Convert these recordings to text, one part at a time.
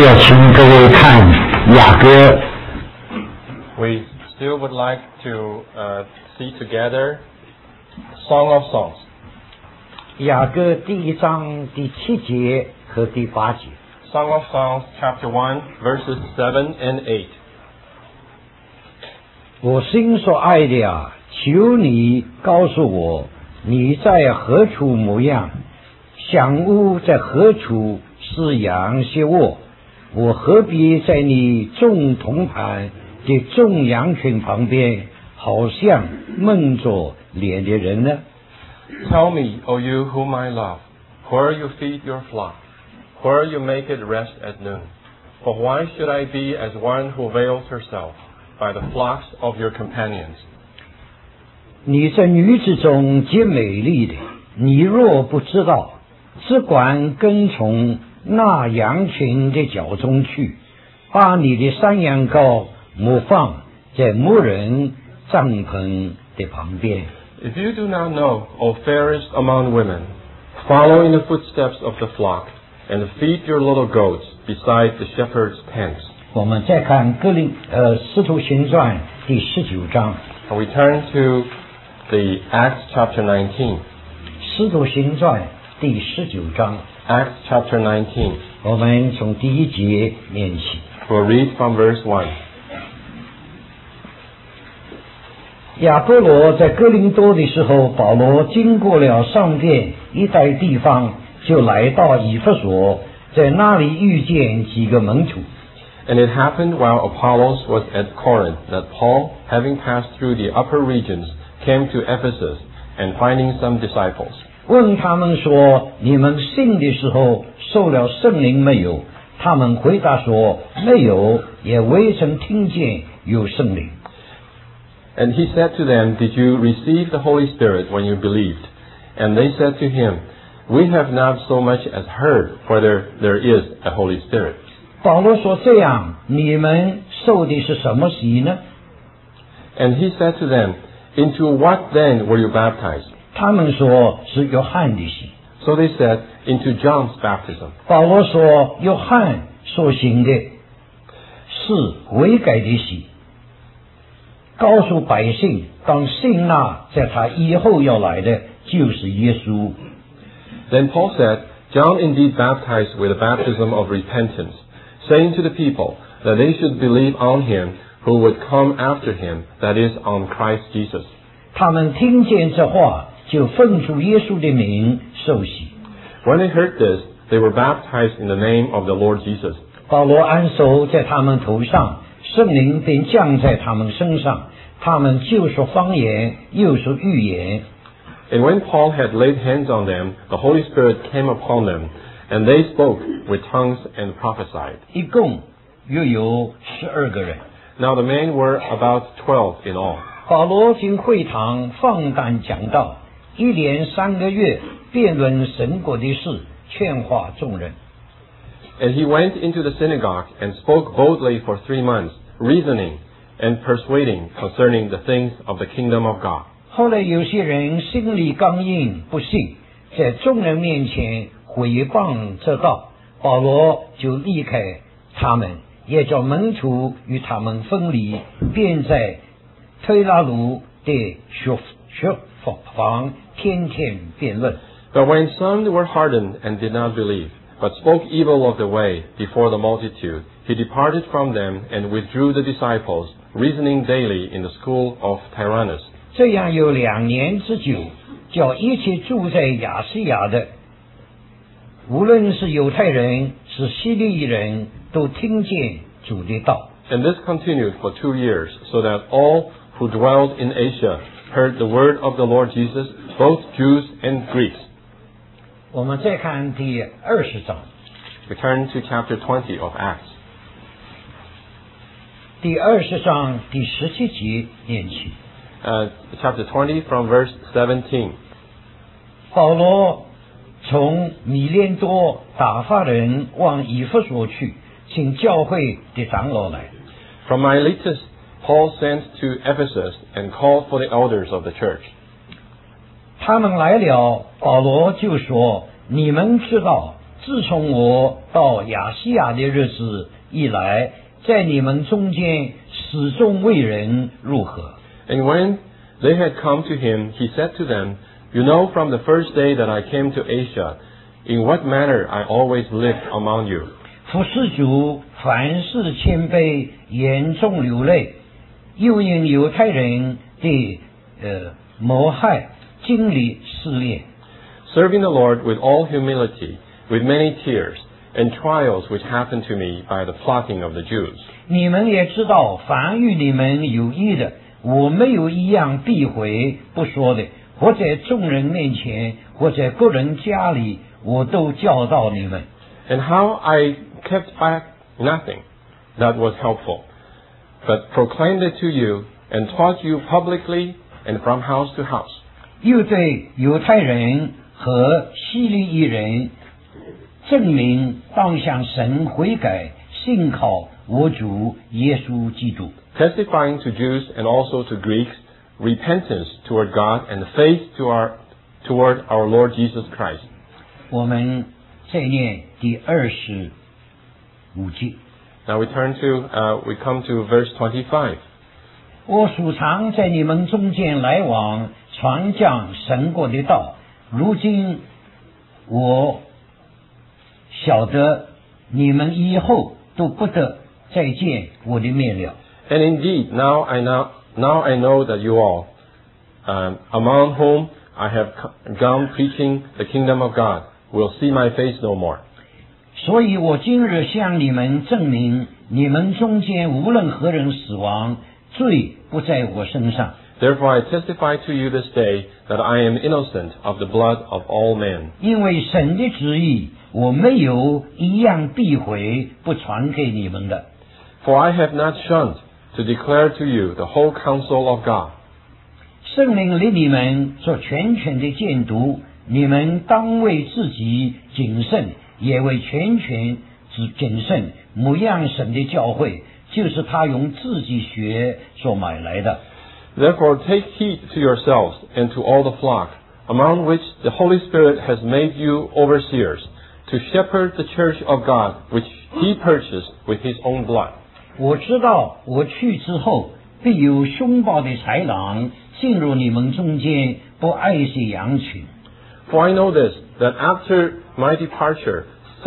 要请各位看雅歌。 We still would like to see together Song of Songs. 雅歌第1章第7节和第8节。 Song of Songs, chapter 1, verses 7 and 8. 我心所爱的啊，求你告诉我，你在何处模样？想屋在何处饲养些卧？我何必在你众同伴的众羊群旁边，好像蒙着脸的人呢？ Tell me, O you whom I love, where you feed your flock, where you make it rest at noon. For why should I be as one who veils herself by the flocks of your companions? 你在女子中极美丽的，你若不知道，只管跟从那羊群的脚中去，把你的山羊羔牧放在牧人帐篷的旁边。 If you do not know, O fairest among women, follow in the footsteps of the flock, and feed your little goats beside the shepherd's tents. 我们再看使徒行传第19章。 And we turn to the Acts chapter 19. 使徒行传第19章， Acts chapter 19. 我们从第1节念起。 We'll read from verse 1. 亚波罗在哥林多的时候，保罗经过了上边一带地方，就来到以弗所，在那里遇见几个门徒。 And it happened while Apollos was at Corinth that Paul, having passed through the upper regions, came to Ephesus, and finding some disciples. 问他们说：“你们信的时候受了圣灵没有？”他们回答说：“没有，也未曾听见有圣灵。” And he said to them, Did you receive the Holy Spirit when you believed? And they said to him, We have not so much as heard whether there is a Holy Spirit. 保罗说：“这样，你们受的是什么洗呢？” And he said to them, Into what then were you baptized? 他们说是约翰的洗。 So they said, Into John's baptism. 保罗说：“约翰所行的是悔改的洗，告诉百姓当信那在他以后要来的就是耶稣。” Then Paul said, John indeed baptized with a baptism of repentance, saying to the people that they should believe on him who would come after him, that is, on Christ Jesus. 他们听见这话，就奉主耶稣的名受洗。 When they heard this, they were baptized in the name of the Lord Jesus. 保罗按手在他们头上，圣灵便降在他们身上，他们就说方言，又说预言。 And when Paul had laid hands on them, the Holy Spirit came upon them, and they spoke with tongues and prophesied. 一共约有12个人。 Now the men were about 12 in all. 保罗进会堂放胆讲道，一连3个月辩论神国的事，劝化众人。 And he went into the synagogue and spoke boldly for 3 months, reasoning and persuading concerning the things of the kingdom of God. 后来有些人心里刚硬，不信，在众人面前毁谤这道，保罗就离开他们，也叫门徒与他们分离，便在推拉鲁的学房天天辩论。 But when some were hardened and did not believe, but spoke evil of the way before the multitude, he departed from them and withdrew the disciples, reasoning daily in the school of Tyrannus. 这样有2年之久，叫一切住在亚细亚的，无论是犹太人是希利人，都听见主的道。 And this continued for 2 years, so that all who dwelled in Asia heard the word of the Lord Jesus, both Jews and Greeks. 我们再看第20章， We turn to chapter 20 of Acts. 第20章第17节念起。 Chapter 20 from verse 17. 保罗从米列多打发人往以弗所去，请教会的长老来。 From Miletus, Paul sent to Ephesus and called for the elders of the church. 他们来了，保罗就说：“你们知道， 自从我到亚细亚的日子以来，在你们中间始终为人如何。 And when they had come to him, he said to them, You know from the first day that I came to Asia, in what manner I always lived among you. 服侍主，凡事谦卑，严重流泪，又因犹太人的谋害，经历试炼。 Serving the Lord with all humility, with many tears, and trials which happened to me by the plotting of the Jews. 你们也知道，凡与你们有益的，我没有一样避讳不说的，或在众人面前，或在个人家里，我都教导你们。 And how I kept back nothing that was helpful, but proclaimed it to you, and taught you publicly and from house to house. 又对犹太人和希利伊人证明当向神悔改，信靠我主耶稣基督。 Testifying to Jews and also to Greeks repentance toward God and faith toward our Lord Jesus Christ. 我们再念第25节。 Now we come to verse 25. 我素常在你们中间来往，传讲神国的道。如今我晓得你们以后都不得再见我的面了。 And indeed, now I know that you all, among whom I have gone preaching the kingdom of God, will see my face no more. 所以我今日向你们证明，你们中间无论何人死亡，罪不在我身上。 Therefore I testify to you this day that I am innocent of the blood of all men. 因为神的旨意，我没有一样避讳不传给你们的。 For I have not shunned to declare to you the whole counsel of God. 圣灵令你们做全权的监督，你们当为自己谨慎，也为全权之谨慎，牧养神的教会，就是他用自己血所买来的。 Therefore take heed to yourselves and to all the flock, among which the Holy Spirit has made you overseers, to shepherd the church of God, which he purchased with his own blood. 我知道我去之后，必有凶暴的豺狼进入你们中间，不爱惜羊群。 For I know this, that after my departure,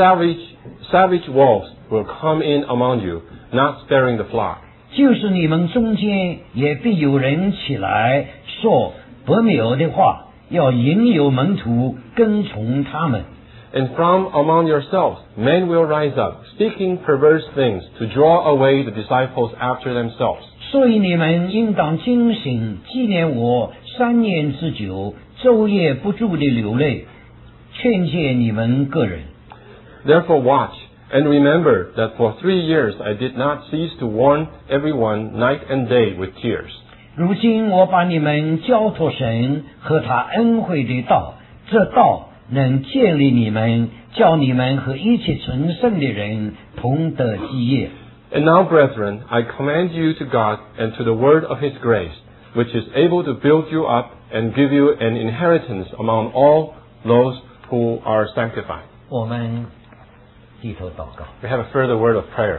savage wolves will come in among you, not sparing the flock. 就是你们中间也必有人起来说不谬的话，要引诱门徒跟从他们。 And from among yourselves, men will rise up, speaking perverse things, to draw away the disciples after themselves. 所以你们应当警醒，纪念我3年之久，昼夜不住的流泪，劝诫你们个人。 Therefore watch, and remember that for 3 years I did not cease to warn everyone night and day with tears. 如今我把你们交托神和他恩惠的道，这道能建立你们，叫你们和一切成圣的人同得基业。 And now, brethren, I commend you to God and to the word of his grace, which is able to build you up and give you an inheritance among all those who are sanctified. 我们低头祷告。 We have a further word of prayer.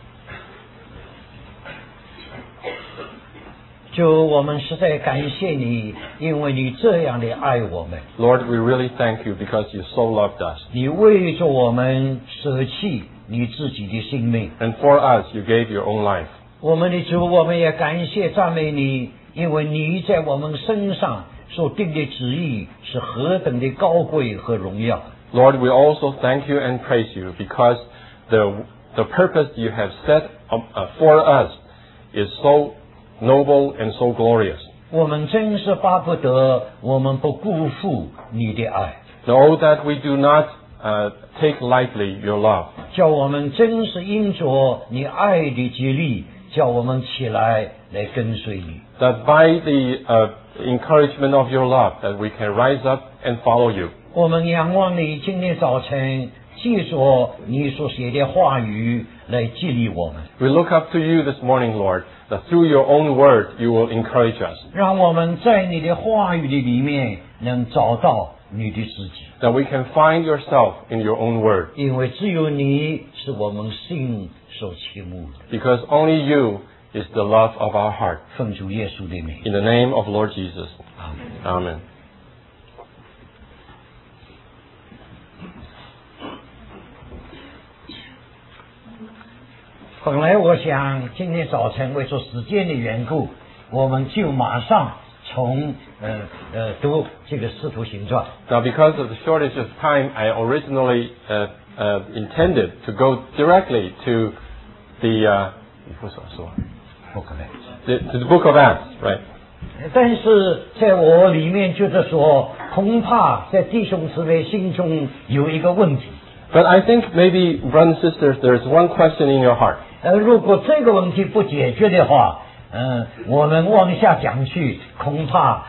主，我们实在感谢你，因为你这样的爱我们， Lord, we really thank you because you so loved us. 你为着我们舍弃你自己的性命。 And for us, you gave your own life. 我们的主，我们也感谢赞美你，因为你在我们身上所定的旨意是何等的高贵和荣耀。 Lord, we also thank you and praise you because the purpose you have set for us is so noble and so glorious. 我们真是巴不得我们不辜负你的爱， Know that we do not take lightly your love. 叫我们真是因着你爱的激励，叫我们起来跟随你。 That by the encouragement of your love, that we can rise up and follow you. 我们仰望你今天早晨借着你所写的话语来激励我们， We look up to you this morning, Lord, that through your own word you will encourage us. 让我们在你的话语的里面能找到你的自己， that we can find yourself in your own word. 因为只有你是我们心所倾慕的。 Because only you is the love of our heart. 奉主耶稣的名， In the name of Lord Jesus. 阿门。 Amen. 本来我想今天早晨为着时间的缘故，我们就马上从读这个使徒行传。 Now, because of the shortage of time, I originally intended to go directly to the the book of Acts, right? 但是在我里面觉得说，恐怕在弟兄姊妹心中有一个问题。 But I think maybe, brothers and sisters, there's one question in your heart. 如果这个问题不解决的话，我们往下讲去，恐怕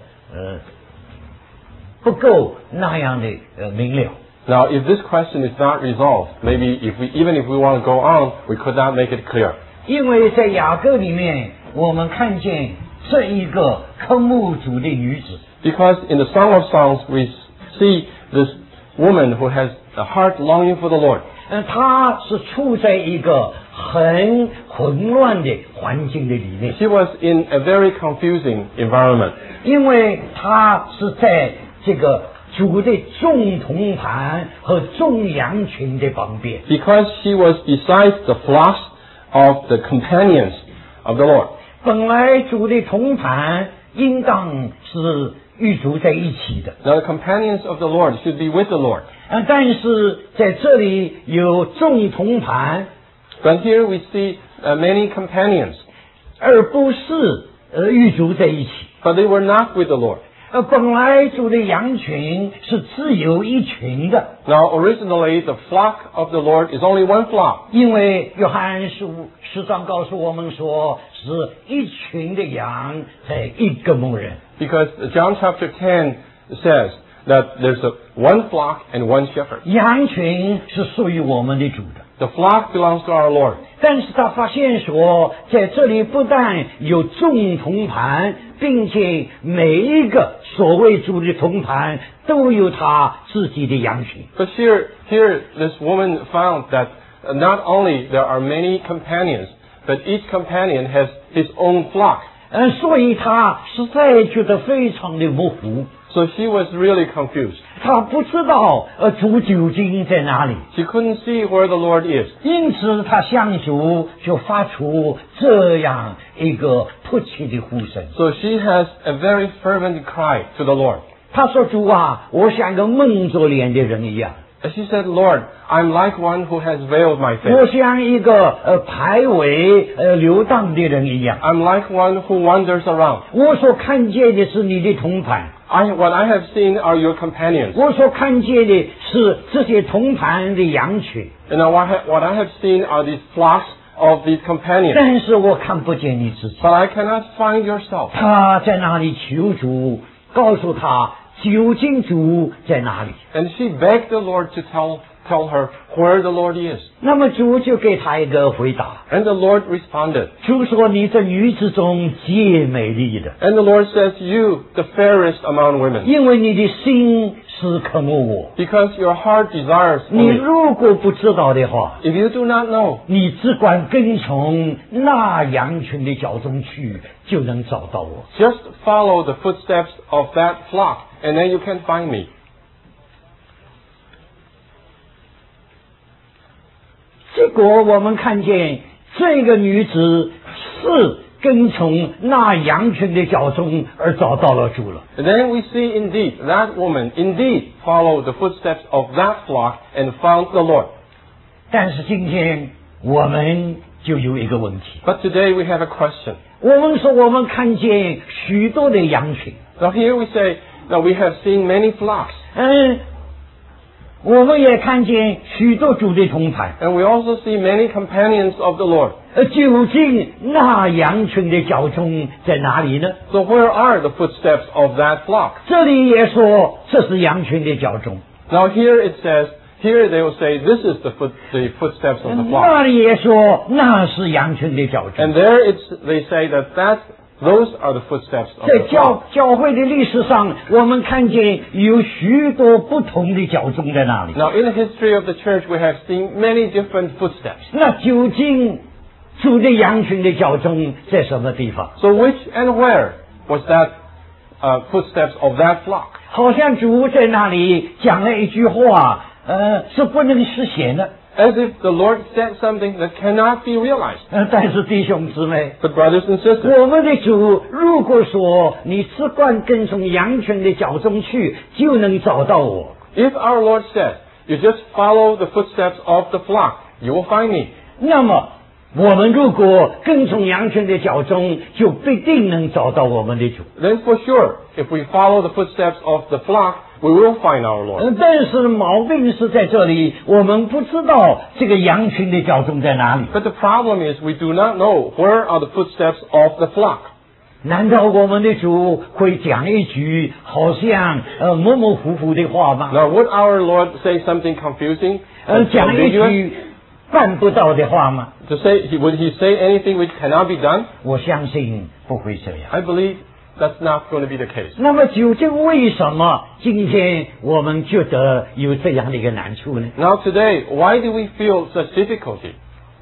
不够那样的明了。 Now, if this question is not resolved, maybe even if we want to go on, we could not make it clear. 因为在雅各里面，我们看见这一个渴慕主的女子， Because in the Song of Songs, we see this woman who has a heart longing for the Lord. 她是处在一个很混乱的环境的里面， She was in a very confusing environment. 因为她是在这个主的众同伴和众羊群的旁边。 Because she was beside the flocks of the companions of the Lord. 本来主的同伴应当是与主在一起的， Now, the companions of the Lord should be with the Lord. 但是在这里有众同伴， But here we see many companions, 而不是与主在一起。 but they were not with the Lord. 本来主的羊群是只有一群的， Now, originally, the flock of the Lord is only one flock. 因为约翰10章告诉我们说，是一群的羊在一个牧人。 Because John chapter 10 says that there's one flock and one shepherd. 羊群是属于我们的主的， The flock belongs to our Lord. 但是他发现说，在这里不但有众同伴，并且每一个所谓主的同伴都有他自己的羊群。 But here this woman found that not only there are many companions, but each companion has his own flock. 所以他实在觉得非常的模糊， So she was really confused. 他不知道主究竟在哪里， She couldn't see where the Lord is. 因此他向主就发出这样一个迫切的呼声。 So she has a very fervent cry to the Lord. 他说：“主啊，我像个蒙着脸的人一样， And she said, Lord, I'm like one who has veiled my 我 face. 像一个排尾流荡的人一样。 I'm like one who wanders around. 我所看见的是你的同伴， What I have seen are your companions. 我所看见的是这些同伴的羊群， And now what I have seen are these flocks of these companions. 但是我看不见你自己。 But I cannot find yourself. 他在那里求主，告诉他究竟主在哪里。 And she begged the Lord to tell her where the Lord is. 那么主就给他一个回答。 And the Lord responded. 主说：“你这女子中极美丽的， And the Lord says, You, the fairest among women, 因为你的心是渴慕我。 because your heart desires for 你 me. 如果不知道的话， If you do not know, 你只管跟从那羊群的脚中去，就能找到我。” just follow the footsteps of that flock, and then you can find me. 结果我们看见这个女子是跟从那羊群的脚中而找到了主了。 And then we see indeed, that woman indeed followed the footsteps of that flock and found the Lord. 但是今天我们就有一个问题， But today we have a question. 我们说我们看见许多的羊群， Now here we say, now we have seen many flocks, 我们也看见许多主的同伴， and we also see many companions of the Lord. 究竟那羊群的脚中在哪里呢？ So where are the footsteps of that flock? 这里也说这是羊群的脚中， Now here it says, here they will say, this is the footsteps of the flock. 那里也说那是羊群的脚中。 And there they say that Those are the footsteps of 在 the flock. 教会的历史上，我们看见有许多不同的教宗在那里。 Now, in the history of the church, we have seen many different footsteps. 那究竟主的羊群的教宗在什么地方？ So which and where was that footsteps of that flock? 好像主在那里讲了一句话，是不能实现的。 As if the Lord said something that cannot be realized. 但是弟兄姊妹， But brothers and sisters, 我们的主如果说你只管跟从羊群的脚中去，就能找到我。 if our Lord said, you just follow the footsteps of the flock, you will find me. 那么我们如果跟从羊群的脚中，就必定能找到我们的主。 Then for sure, if we follow the footsteps of the flock, we will find our Lord. 但是毛病是在这里，我们不知道这个羊群的脚中在哪里。 But the problem is we do not know where are the footsteps of the flock. 难道我们的主会讲一句好像模模糊糊的话吗？ Now, would our Lord say something confusing, 讲一 ambiguous? 句办不到的话吗？ To say, would he say anything which cannot be done? 我相信不会这样。 I believe that's not going to be the case. 那么究竟为什么今天我们觉得有这样的一个难处呢？ Now today, why do we feel such difficulty?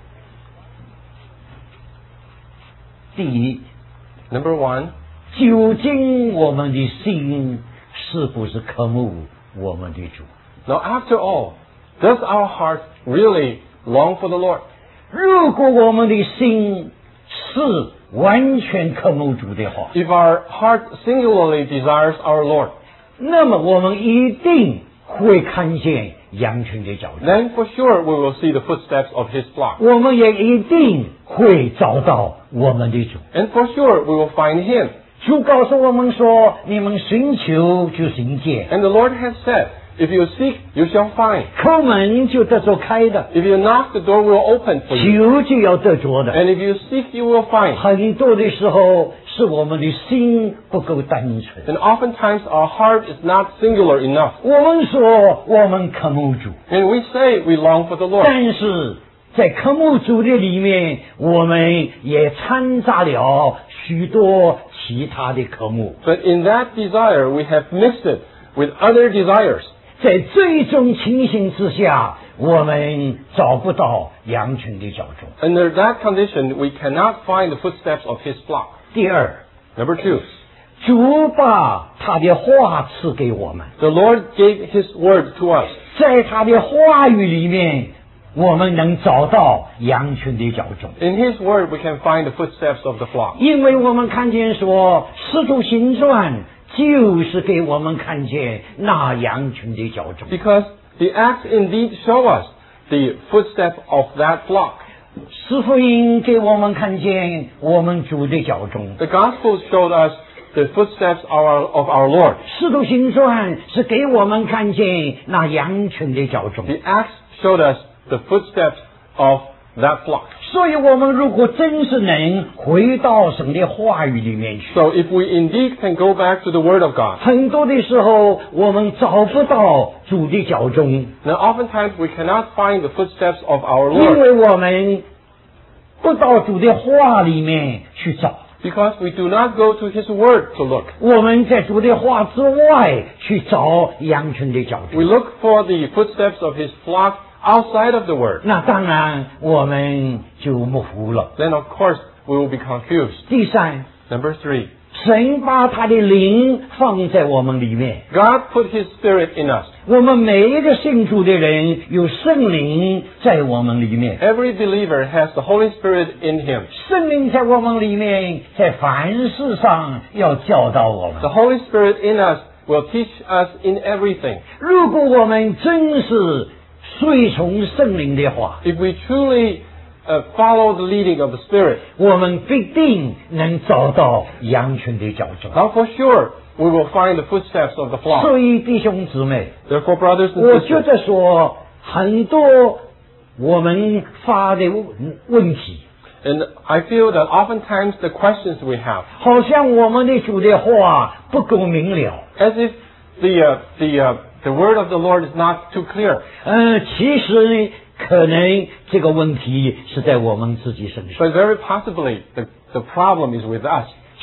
第一， Number one, 究竟我们的心是不是渴慕我们的主？ now after all, does our heart really long for the Lord? 如果我们的心是完全渴慕主的话， If our heart singularly desires our Lord, 那么我们一定会看见羊群的脚踪， then for sure we will see the footsteps of his flock. 我们也一定会找到我们的主。 And for sure we will find him. 主告诉我们说：“你们寻求就寻见， And the Lord has said, if you seek, you shall find. 叩门就得着开的， If you knock, the door will open for you. 求就要得着的。” And if you seek, you will find. 很多的时候是我们的心不够单纯。 And oftentimes our heart is not singular enough. 我们说我们渴慕主， And we say we long for the Lord. 但是在渴慕主的里面，我们也掺杂了许多其他的科目。 But in that desire, we have mixed it with other desires. 在这种情形之下，我们找不到羊群的脚踪。 Under that condition, we cannot find the footsteps of his flock. 第二， Number two, 主把他的话赐给我们， the Lord gave his word to us. 在他的话语里面，我们能找到羊群的脚踪。 In his word, we can find the footsteps of the flock. 因为我们看见说，《使徒行传》就是给我们看见那羊群的脚踪。 Because the acts indeed show us the footsteps of that flock. 使福音给我们看见我们主的脚踪。 The Gospels showed us the footsteps of our Lord. 使徒行传是给我们看见那羊群的脚踪。 The acts showed us the footsteps of that flock. 所以，我们如果真是能回到神的话语里面去， So if we indeed can go back to the Word of God, 很多的时候我们找不到主的脚踪， now oftentimes we cannot find the footsteps of our 因 Lord 为我们不到主的话里面去找。 because we do not go to His Word to look. 我们在主的话之外去找羊群的脚踪。 We look for the footsteps of His flock outside of the Word. 那当然我们就模糊了。 Then of course we will be confused. 第三， Number three, 神把他的灵放在我们里面， God put His Spirit in us. 我们每一个信主的人有圣灵在我们里面， Every believer has the Holy Spirit in him. 圣灵在我们里面，在凡事上要教导我们。 The Holy Spirit in us will teach us in everything. 如果我们真是随从圣灵的话， If we truly follow the leading of the Spirit, 我们必定能找到羊群的脚踪。 now for sure we will find the footsteps of the flock. 所以弟兄姊妹， Therefore, brothers and 我觉 sisters, 得说很多我们发的问题， and I feel that oftentimes the questions we have, 好像我们的主的话不够明了。 as if the word of the Lord is not too clear. 其实呢，可能这个问题是在我们自己身上。 But very possibly the problem is with us.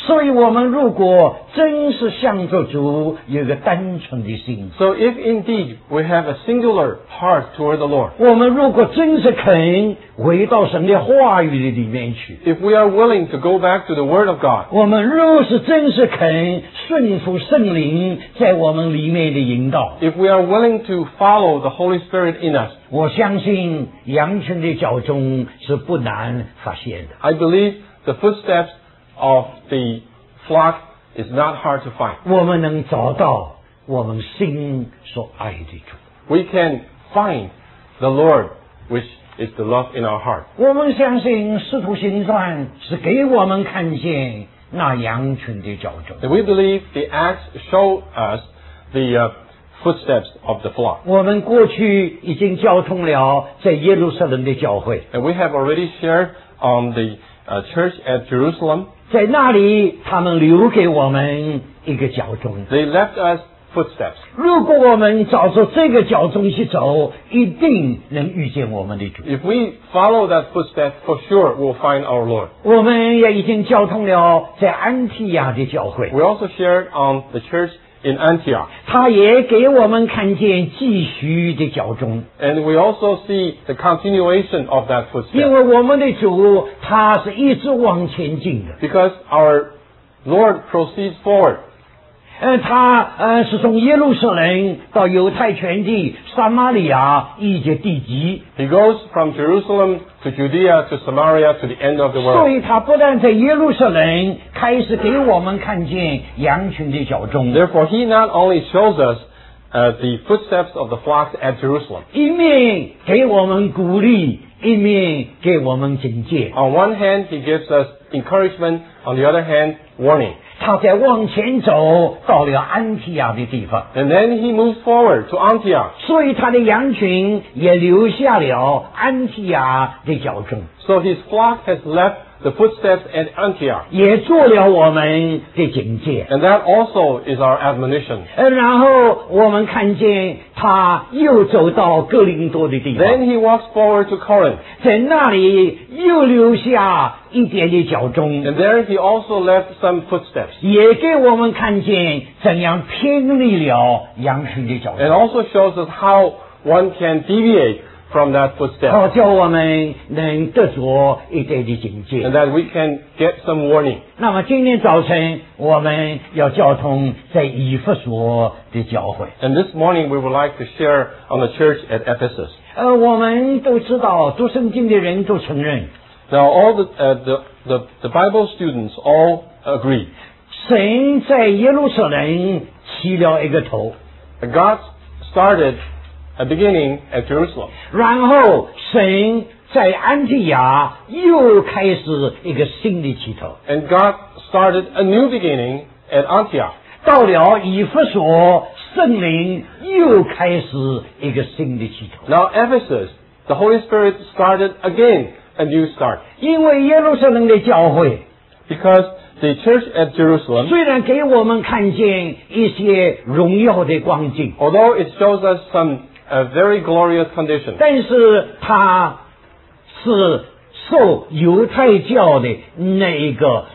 所以我们如果真是向着主有一个单纯的心， So if indeed we have a singular heart toward the Lord, 我们如果真是肯回到神的话语里面去， if we are willing to go back to the Word of God, 我们若是真是肯顺服圣灵在我们里面的引导， if we are willing to follow the Holy Spirit in us, 我相信羊群的脚踪是不难发现的。 I believe the footsteps of the flock is not hard to find. 我们能找到我们心所爱的主。 We can find the Lord, which is the love in our heart. 我们相信使徒行传是给我们看见那羊群的脚踪。 And we believe the Acts show us the footsteps of the flock. 我们过去已经交通了在耶路撒冷的教会， And we have already shared on the church at Jerusalem. 在那里他们留给我们一个脚踪。 They left us footsteps. 如果我们照着这个脚踪去走，一定能遇见我们的主。 If we follow that footstep, for sure we'll find our Lord. 我们也已经交通了在安提亚的教会， We also shared on the church in Antioch. 他也给我们看见继续的脚踪。 And we also see the continuation of that 因 footstep. 为我们的主他是一直往前进的， Because our Lord proceeds forward. 他是从耶路撒冷到犹太全地、撒玛利亚一直地极， He goes from Jerusalem to Judea to Samaria to the end of the 所 world. 以他不但在耶路撒冷开始给我们看见羊群的脚踪， Therefore, he not only shows us the footsteps of the flocks at Jerusalem. 一面给我们鼓励，一面给我们警戒。 On one hand, he gives us encouragement. On the other hand, warning. 他在往前走，到了安提亚的地方， And then he moves forward to Antioch. 所以他的羊群也留下了安提亚的脚踪， So his flock has left the footsteps at Antioch. 也做了我们的警戒。 And that also is our admonition. 然后我们看见他又走到哥林多的地 Then 方， he walks forward to Corinth. 在那里又留下一点的脚踪， And there he also left some footsteps. 也给我们看见怎样偏离了羊群的脚 And 踪， also shows us how one can deviate from that footstep. 好叫我们能得着一点的警戒 And。that we can get some warning. 那么今天早晨我们要交通在以弗所的教会。 And this morning we would like to share on the church at Ephesus. 我们都知道，读圣经的人都承认， Now all the Bible students all agree 神在耶路撒冷起了一个头， that God started a beginning at Jerusalem. 然后神在安提亚又开始一个新的起头， And God started a new beginning at Antioch. 到了以弗所，圣灵又开始一个新的起头。 Now Ephesus, the Holy Spirit started again a new start. 因为耶路撒冷的教会 Because the church at Jerusalem, 虽然给我们看见一些荣耀的光景， although it shows us some very glorious conditions, 但是它是受犹太教的那一个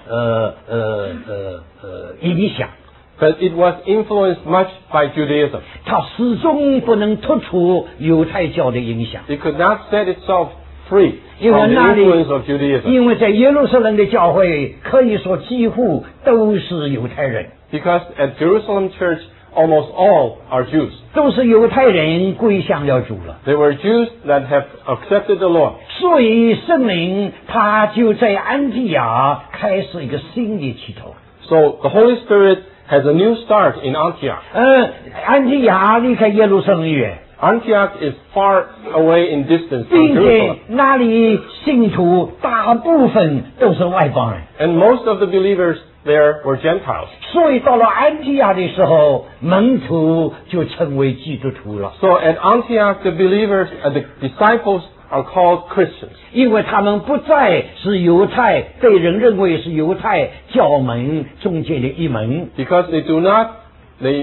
影响， but it was influenced much by Judaism. 它始终不能脱出犹太教的影响。 It could not set itself free 因为 from the 那里 influence of Judaism. 因为在耶路撒冷的教会可以说几乎都是犹太人， Because at Jerusalem church, almost all are Jews. 都是犹太人归向了主了。 They were Jews that have accepted the Lord. 所以圣灵他就在安提亚开始一个新的起头。 So the Holy Spirit has a new start in Antioch. 安提亚离开耶路撒冷远， Antioch is far away in distance from 并且 Jerusalem. 那里信徒大部分都是外邦人， And most of the believers there were Gentiles. 所以到了安提亚的时候，门徒就成为基督徒了， So at Antioch, the believers, the disciples are called Christians. 因为他们不再是犹太，被人认为是犹太教门中间的一门， Because they do not,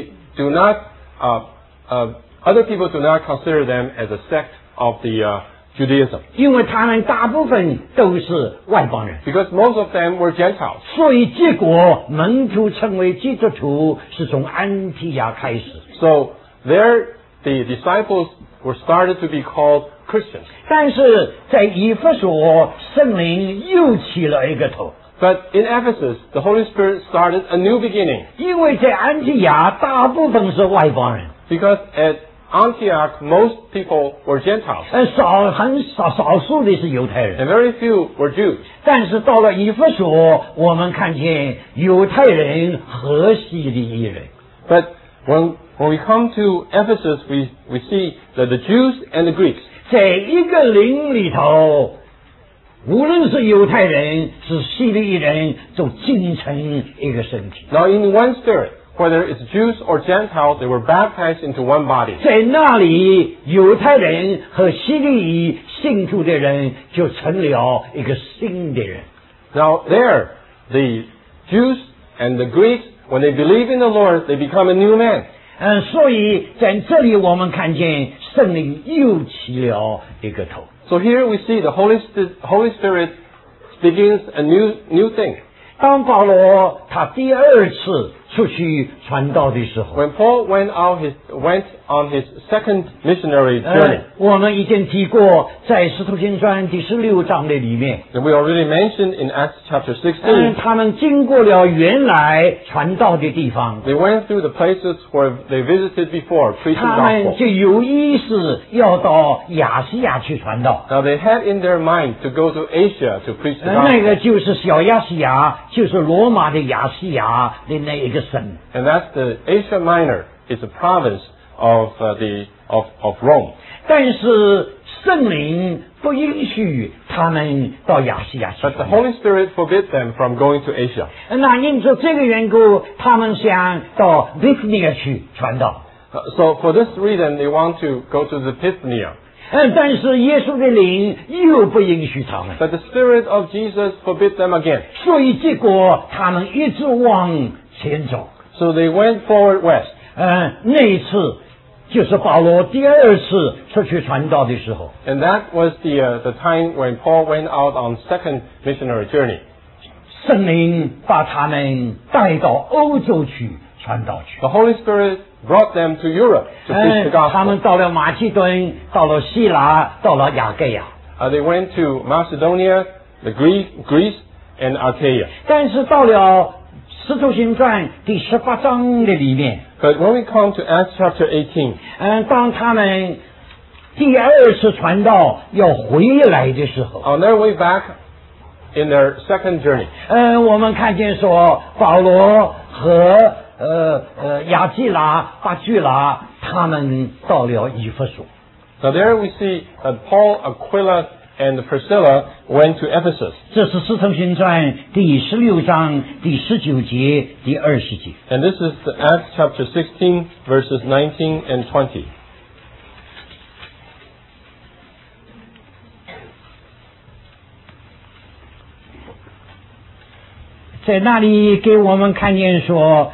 other people do not consider them as a sect of the Judaism. 因为他们大部分都是外邦人， Because most of them were Gentiles. 所以结果门徒成为基督徒是从安提亚开始。 So there, the disciples were started to be called Christians. 但是在以弗所，圣灵又起了一个头， But in Ephesus, the Holy Spirit started a new beginning. 因为在安提亚大部分是外邦人， Because at Antioch, most people were Gentiles. 少数的是犹太人。 And very few were Jews. 但是到了以弗所，我们看见犹太人和希利人。 But when we come to Ephesus, we see that the Jews and the Greeks, 在一个灵里头，无论是犹太人是希利人，都进成一个身体。 now in one spirit, whether it's Jews or Gentiles, they were baptized into one body. 在那里，犹太人和希利信主的人就成了一个新的人。 Now there, the Jews and the Greeks, when they believe in the Lord, they become a new man. 所以在这里我们看见圣灵又起了一个头。 So here we see the Holy Spirit begins a new thing. 当保罗他第二次出去传道的时候， When Paul went on his second missionary journey, 我们已经提过，在使徒行传第16章的里面， and we already mentioned in Acts chapter 16, 他们经过了原来传道的地方， they went through the places where they visited before, preaching 他们 gospel. 就有意识要到亚细亚去传道。 Now they had in their mind to go to Asia to preach the 那个 gospel. 就是小亚细亚，就是罗马的亚细亚的那一个省。 And that's the Asia Minor. It's a province of Rome. 但是圣灵不允许他们到亚细亚去 But the 传道。 Holy Spirit forbid them from going to Asia. 那因着这个缘故，他们想到 Bithynia 去传道。 So for this reason, they want to go to the Bithynia. 但是耶稣的灵又不允许他们， But the Spirit of Jesus forbid them again. 所以结果他们一直往前走。 So they went forward west. 那一次就是保罗第二次出去传道的时候， And that was the time when Paul went out on second missionary journey. 圣灵把他们带到欧洲去传道去。 The Holy Spirit brought them to Europe to preach the 他们 gospel. 到了马其顿，到了希腊，到了雅各亚。 They went to Macedonia, the Greece, and Achaia. 但是到了使徒行传第18章的里面， But when we come to Acts chapter 18, 当他们第二次传道要回来的时候， on their way back in their second journey, 我们看见说保罗和亚基拉、巴居拉他们到了以弗所。 now there we see that Paul, Aquila, and Priscilla went to Ephesus. 这是使徒行传第16章第19节、第20节。 And this is the Acts chapter 16, verses 19 and 20. 在那里给我们看见说，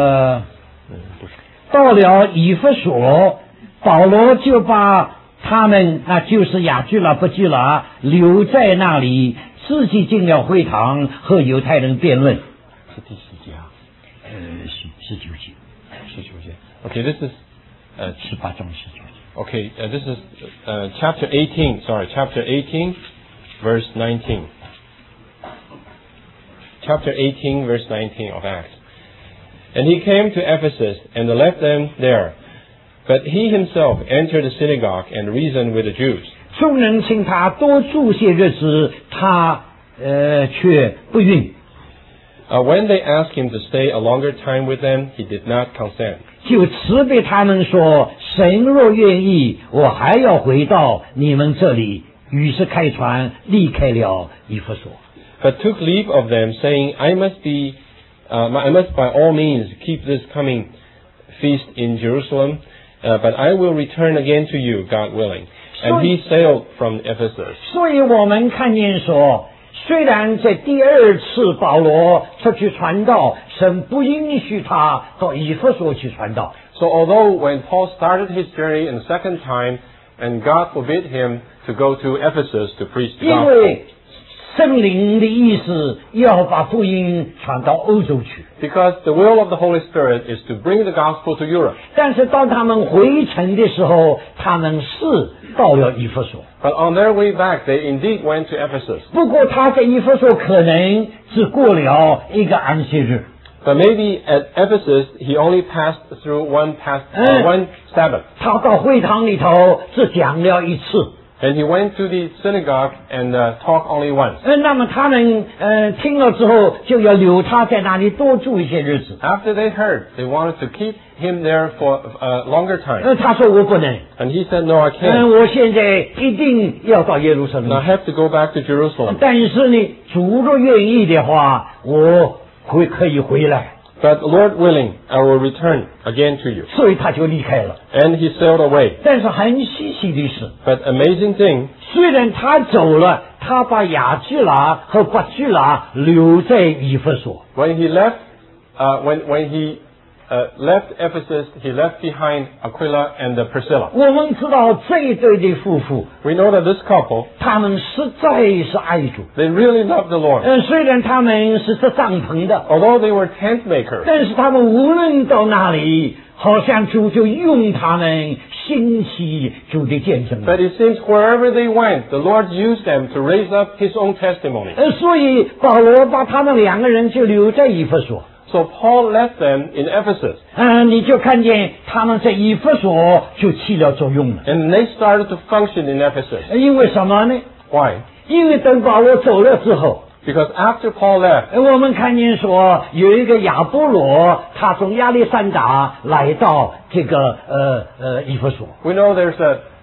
到了以弗所，保罗就把他们，那就是亚居拉、不居拉留在那里，自己进了会堂和犹太人辩论。 是第几节啊？ 19节 19节。Okay, this is ，18章19节。 okay. This is chapter 18. Sorry, chapter 18, verse 19. Chapter 18, verse 19 of Acts. And he came to Ephesus and left them there. But he himself entered the synagogue and reasoned with the Jews. 众人请他多住些日子，他却不允。 When they asked him to stay a longer time with them, he did not consent. 就辞别他们说：“神若愿意，我还要回到你们这里。”于是开船离开了以弗所。 But took leave of them, saying, I must by all means keep this coming feast in Jerusalem, but I will return again to you, God willing. And he sailed from Ephesus. 所以我们看见说，虽然在第二次保罗出去传道，神不允许他到以弗所去传道， So although when Paul started his journey in the second time, and God forbid him to go to Ephesus to preach the 因 gospel. 为圣灵的意思要把福音传到欧洲去。 Because the will of the Holy Spirit is to bring the gospel to Europe. 但是当他们回程的时候，他们是到了以弗所。 But on their way back, they indeed went to Ephesus. 不过他在以弗所可能只过了一个安息日。 But maybe at Ephesus, he only passed through one Sabbath. 他到会堂里头只讲了一次。 And he went to the synagogue and talked only once. 那么他们听了之后，就要留他在那里多住一些日子。 After they heard, they wanted to keep him there for a longer time. 他说我不能。 And he said, no, I can't. 我现在一定要到耶路撒 And I 冷。 have to go back to Jerusalem. 但是呢，主若愿意的话，我可以回来。 But Lord willing, I will return again to you. 所以他就离开了。 And he sailed away. 但是很稀奇的是， But amazing thing, 虽然他走了，他把雅基拉和巴基拉留在以弗所。 when he left, when he left Ephesus, he left behind Aquila and Priscilla. 我们知道这一对的夫妇， We know that this couple, 他们实在是爱主。 they really loved the Lord. 虽然他们是织帐篷的， Although they were tent makers, 但是他们无论到哪里，好像主就用他们兴起主的见证。 but it seems wherever they went, the Lord used them to raise up His own testimony. 所以保罗把他们两个人就留在以弗所。 So Paul left them in Ephesus, 你就看见他们在以弗所就起了作用了。 and they started to function in Ephesus. 因为什么呢？ Why? 因为等保罗走了之后， Because after Paul left, 我们看见说有一个亚波罗，他从亚历山大来到这个以弗所。 we know there's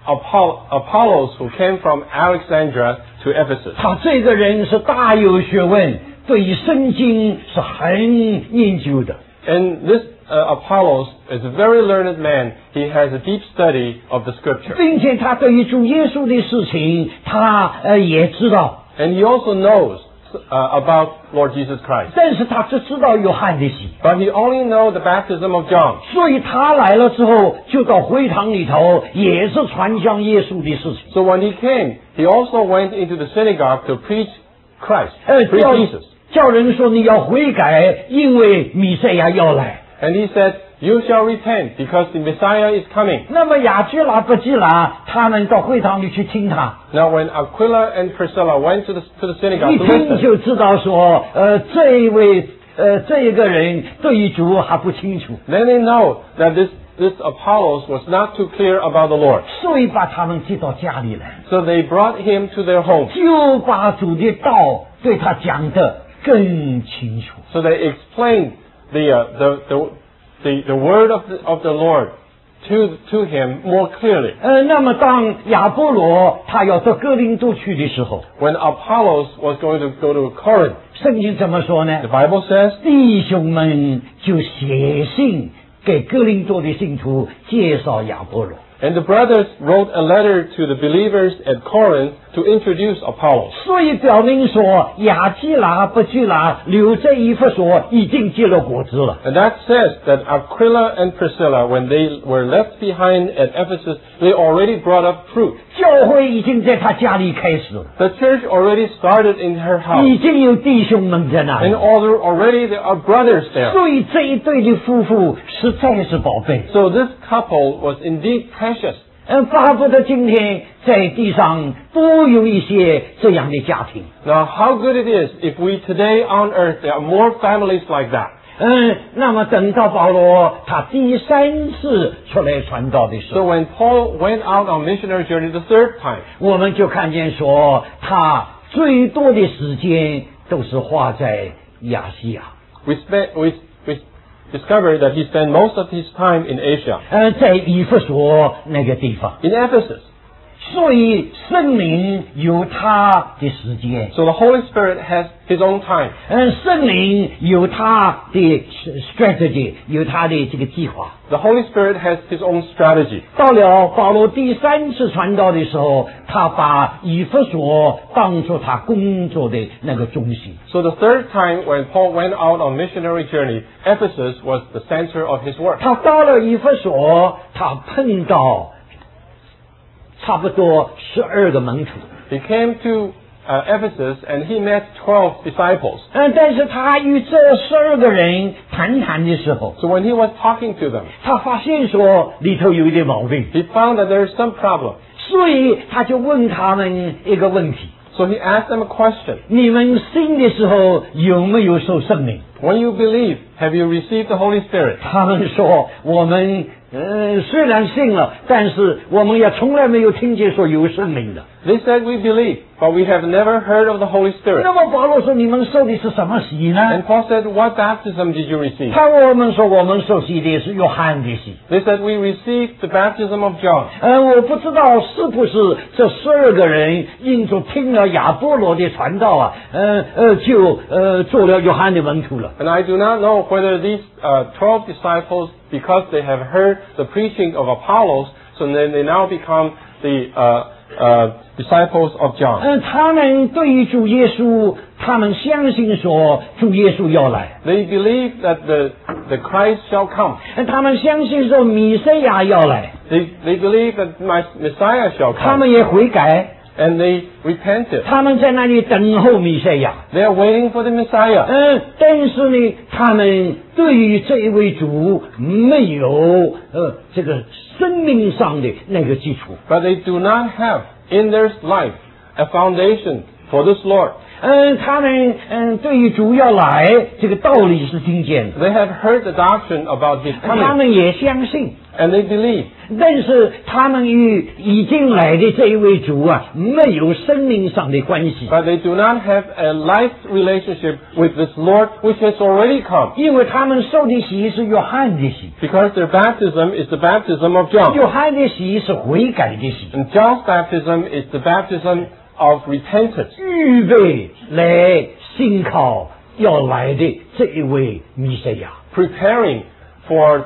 Apollos who came from Alexandria to Ephesus. 他这个人是大有学问，对于圣经是很研究的。 And this Apollos is a very learned man. He has a deep study of the scripture. 并且他对于主耶稣的事情，他也知道， And he also knows about Lord Jesus Christ. 但是他只知道约翰的喜。 But he only knows the baptism of John. 所以他来了之后，就到会堂里头，也是传讲耶稣的事情。 So when he came, he also went into the synagogue to preach Christ, preach Jesus. 叫人说你要悔改，因为弥赛亚要来。 And he said, you shall repent because the Messiah is coming. 那么雅基拉、巴基拉他们到会堂里去听他， Now when Aquila and Priscilla went to the synagogue 一 to 听 listen, 就知道说，这一个人对于主还不清楚， then they know that this Apollos was not too clear about the Lord. 所以把他们接到家里来， So they brought him to their home. 就把主的道对他讲得更清楚。 So they explained the word of the Lord to him more clearly. 那么当亚波罗他要到哥林多去的时候， When Apollos was going to go to Corinth, 圣经怎么说呢 the？ Bible says, 弟兄们就写信给哥林多的信徒介绍亚波罗。 and the brothers wrote a letter to the believers at Corinth to introduce Apollos. 所以表明说，雅基拉、巴基拉留在以弗所已经结了果子了。 And that says that Aquila and Priscilla, when they were left behind at Ephesus, they already brought up fruit. 教会已经在他家里开始了， The church already started in her house. 已经有弟兄们在那里 And。already there are brothers there. 所以这一对的夫妇实在是宝贝。 So this couple was indeed precious. 巴不得今天在地上多有一些这样的家庭。 Now, how good it is if we today on earth, there are more families like that. 那么等到保罗他第三次出来传道的时 So 候， when Paul went out on missionary journey the third time, 我们就看见说，他最多的时间都是花在亚细亚， we discovered that he spent most of his time in Asia, 在以弗所那个地方。 in Ephesus. 所以圣灵有他的时间， So the Holy Spirit has his own time. 圣灵有他的 strategy， 有他的这个计划。 The Holy Spirit has his own strategy. 到了保罗第三次传道的时候，他把以弗所当作他工作的那个中心。 So the third time when Paul went out on missionary journey, Ephesus was the center of his work. 他到了以弗所，他碰到差不多12个门徒。 He came to Ephesus and he met 12 disciples. 但是他与这12个人谈的时候， So when he was talking to them, 他发现说里头有一点毛病， he found that there is some problem. 所以他就问他们一个问题： So he asked them a question. 你们信的时候有没有受圣灵？ When you believe, have you received the Holy Spirit? 他们说我们虽然信了，但是我们也从来没有听见说有圣灵的。 They said, we believe, but we have never heard of the Holy Spirit. 那么保罗说你们受的是什么洗呢？ And Paul said, what baptism did you receive? 我们说我们受洗的是约翰的洗。 They said, we received the baptism of John. 我不知道是不是这12个人因着听了亚波罗的传道啊，就做了约翰的门徒了。 And I do not know whether these 12 disciples, because they have heard the preaching of Apollos, so then they now become the disciples of John. 他们对于主耶稣，他们相信说主耶稣要来， They believe that the Christ shall come. 他们相信说弥赛亚要来， They believe that Messiah shall 他 come. 们也悔改， And they repented. 他们在那里等候弥赛亚。 They are waiting for the Messiah. 但是呢，他们对于这一位主没有这个生命上的那个基础。 But they do not have in their life a foundation for this Lord. 他们对于主要来这个道理是听见的， They have heard the doctrine about His 他 coming. 们也相信， And they believe. 但是他们与已经来的这一位主啊，没有生命上的关系， But they do not have a life relationship with this Lord which has already come. 因为他们受的洗是约翰的洗， Because their baptism is the baptism of John. 约翰的洗是悔改的洗， And John's baptism is the baptism of repentance. 预备来信靠要来的这一位弥赛亚。 Preparing for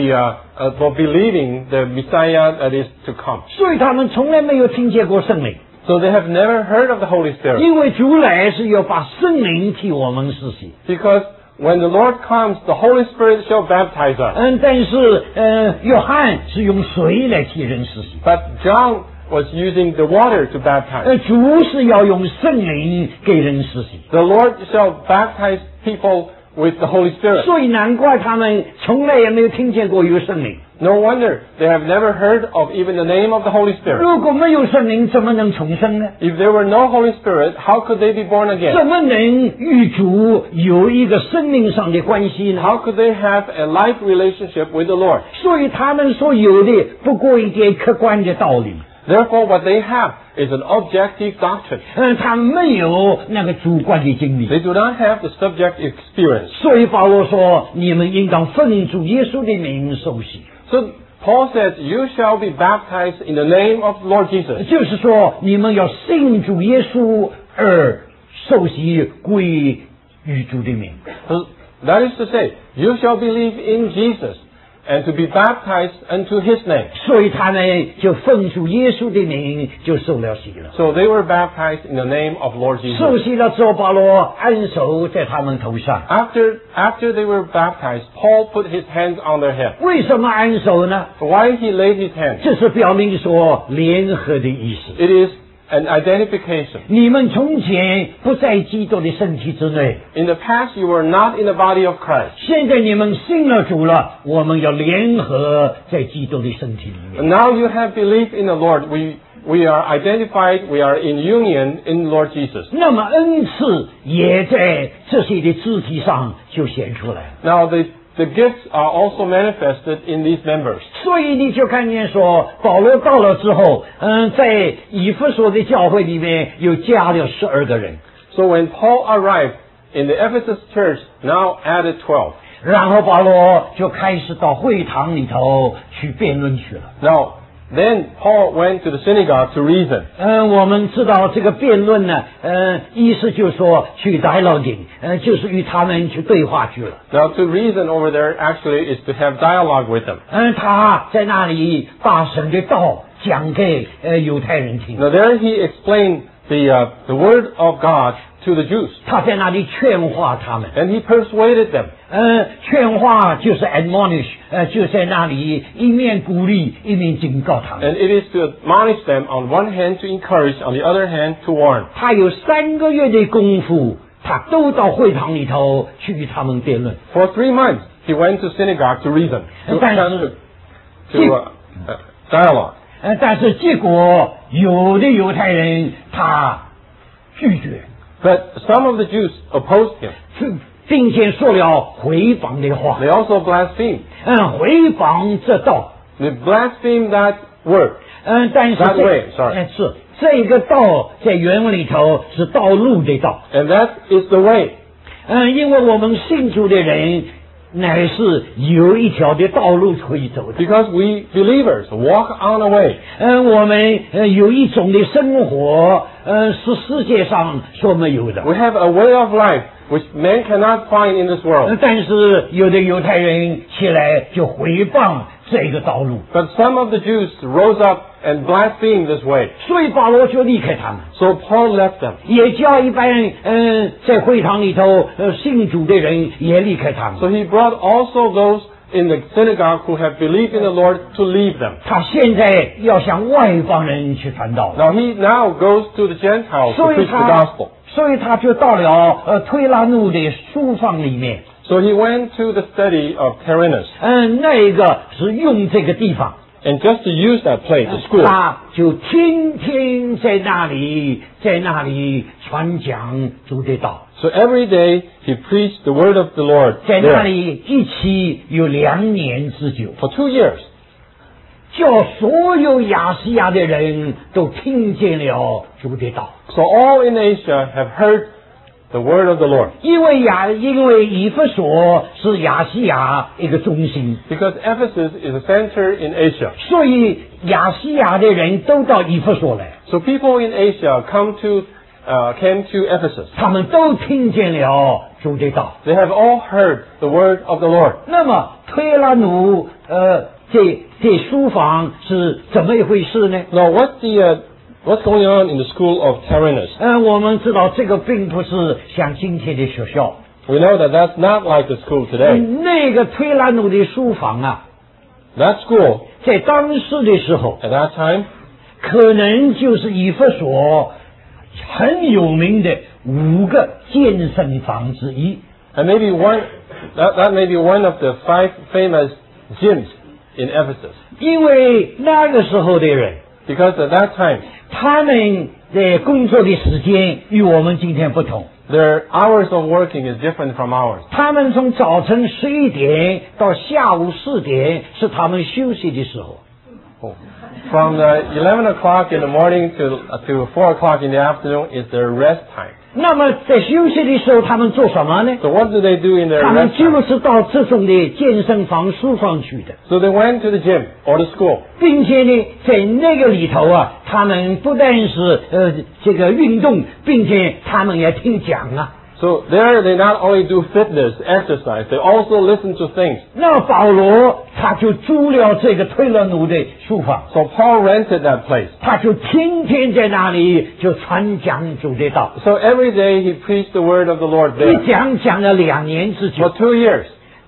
for believing the Messiah that is to come. 所以他们从来没有听见过圣灵， So they have never heard of the Holy Spirit. 因为主来是要把圣灵替我们施洗。 Because when the Lord comes, the Holy Spirit shall baptize us. 但是约翰是用水来替人施洗， But John was using the water to baptize. 主是要用圣灵给人施洗， The Lord shall baptize people with the Holy Spirit. 所以难怪他们从来也没有听见过有圣灵。 No wonder they have never heard of even the name of the Holy Spirit. 如果没有圣灵，怎么能重生呢？ If there were no Holy Spirit, how could they be born again? 怎么能与主有一个生命上的关系呢？ How could they have a life relationship with the Lord? 所以他们所有的不过一点客观的道理， Therefore, what they have is an objective doctrine. 他没有那个主观的经历。 They do not have the subject experience. 所以保罗说：“你们应当奉主耶稣的名受洗。” So Paul says, you shall be baptized in the name of Lord Jesus. 就是说，你们要信主耶稣而受洗归于主的名。 So that is to say, you shall believe in Jesus and to be baptized unto His name. 所以他们就奉主耶稣的名就受了洗了。 So they were baptized in the name of Lord 受 Jesus. 洗了之后，保罗按手在他们头上。 After they were baptized, Paul put his hands on their head. 为什么按手呢？ Why he laid his hands? 这是表明说联合的意思。 It is an identification. 你们从前不在基督的身体之内， In the past, you were not in the body of Christ. 现在你们信了主了，我们要联合在基督的身体里面。 And now you have belief in the Lord. We are identified, we are in union in Lord Jesus. 那么恩赐也在这些的肢体上就显出来。 Now the gifts are also manifested in these members. 所以你就看见说，保罗到了之后，在以弗所的教会里面又加了12个人， So when Paul arrived in the Ephesus church, now added 12. 然后保罗就开始到会堂里头去辩论去了。 Now, then Paul went to the synagogue to reason. 我们知道这个辩论呢，意思就是说去 dialoguing，就是与他们去对话去了。 Now, to reason over there actually is to have dialogue with them. 他在那里把神的道讲给犹太人听。 Now, there he explained the word of God to the Jews. 他在那里劝化他们。 And he persuaded them. 劝化就是 admonish， 就在那里一面鼓励一面警告他们。 And it is to admonish them on one hand to encourage, on the other hand to warn. 他有3个月的功夫，他都到会堂里头去与他们辩论。 For 3 months, he went to synagogue to reason, to dialogue. 但是结果有的犹太人他拒绝， But some of the Jews opposed him. 并且说了回谤的话。 They also blasphemed. 回谤这道。 They blasphemed that word. 但是 That way, sorry. 是这个道在原文里头是道路的道。 And that is the way. 因为我们信主的人乃是有一条的道路可以走的。 Because we believers walk on a way. 我们有一种的生活，是世界上所没有的。 We have a way of life which man cannot find in this world. 但是有的犹太人起来就回谤这个道路， But some of the Jews rose up and blasphemed this way. 所以保罗就离开他们， So Paul left them. 也叫一般在会堂里头信主的人也离开他们。 So he brought also those in the synagogue who have believed in the Lord to leave them. 他现在要向外邦人去传道， Now he now goes to the Gentiles to 所以 preach the 他 gospel. 就到了推拉怒的书房里面。 So he went to the study of Tyrannus. 那个是用这个地方， And just to use that place, the school. 他就天天在那里传讲主的道， So every day he preached the word of the Lord 在那 there 里一起有2年之久， for 2 years. 叫所有亚细亚的人都听见了主的道。 So all in Asia have heard the word of the Lord. 因为以弗所是亚细亚一个中心， Because Ephesus is a center in Asia. 所以亚细亚的人都到以弗所来， So people in Asia came to Ephesus. 他们都听见了主的道。 They have all heard the word of the Lord. 那么推拉努这书房是怎么一回事呢？ Now what's going on in the school of Tyrannus? 我们知道这个并不是像今天的学校。 We know that that's not like the school today. 那个推拉努的书房啊， That school 在当时的时候， at that time 可能就是以弗所很有名的5个健身房之一。 and maybe that may be one of the 5 famous gyms in Ephesus. 因为那个时候的人， Because at that time 他们的工作的时间与我们今天不同。 their hours of working is different from ours. 他们从早晨11点到下午4点是他们休息的时候。 From 11 o'clock in the morning to 4 o'clock in the afternoon is their rest time. 那么在休息的时候，他们做什么呢？ So what do they do in their 他们 rest 就 time? 是到这种的健身房、书房去的， So they went to the gym or the school. 并且呢，在那个里头啊，他们不但是这个运动，并且他们也听讲啊。 So there they not only do fitness, exercise, they also listen to things. 那保罗他就租了这个推勒奴的书房， So Paul rented that place. 他就天天在那里就传讲主的道， So every day he preached the word of the Lord 一 there 讲了2年之 for 久， 2 years.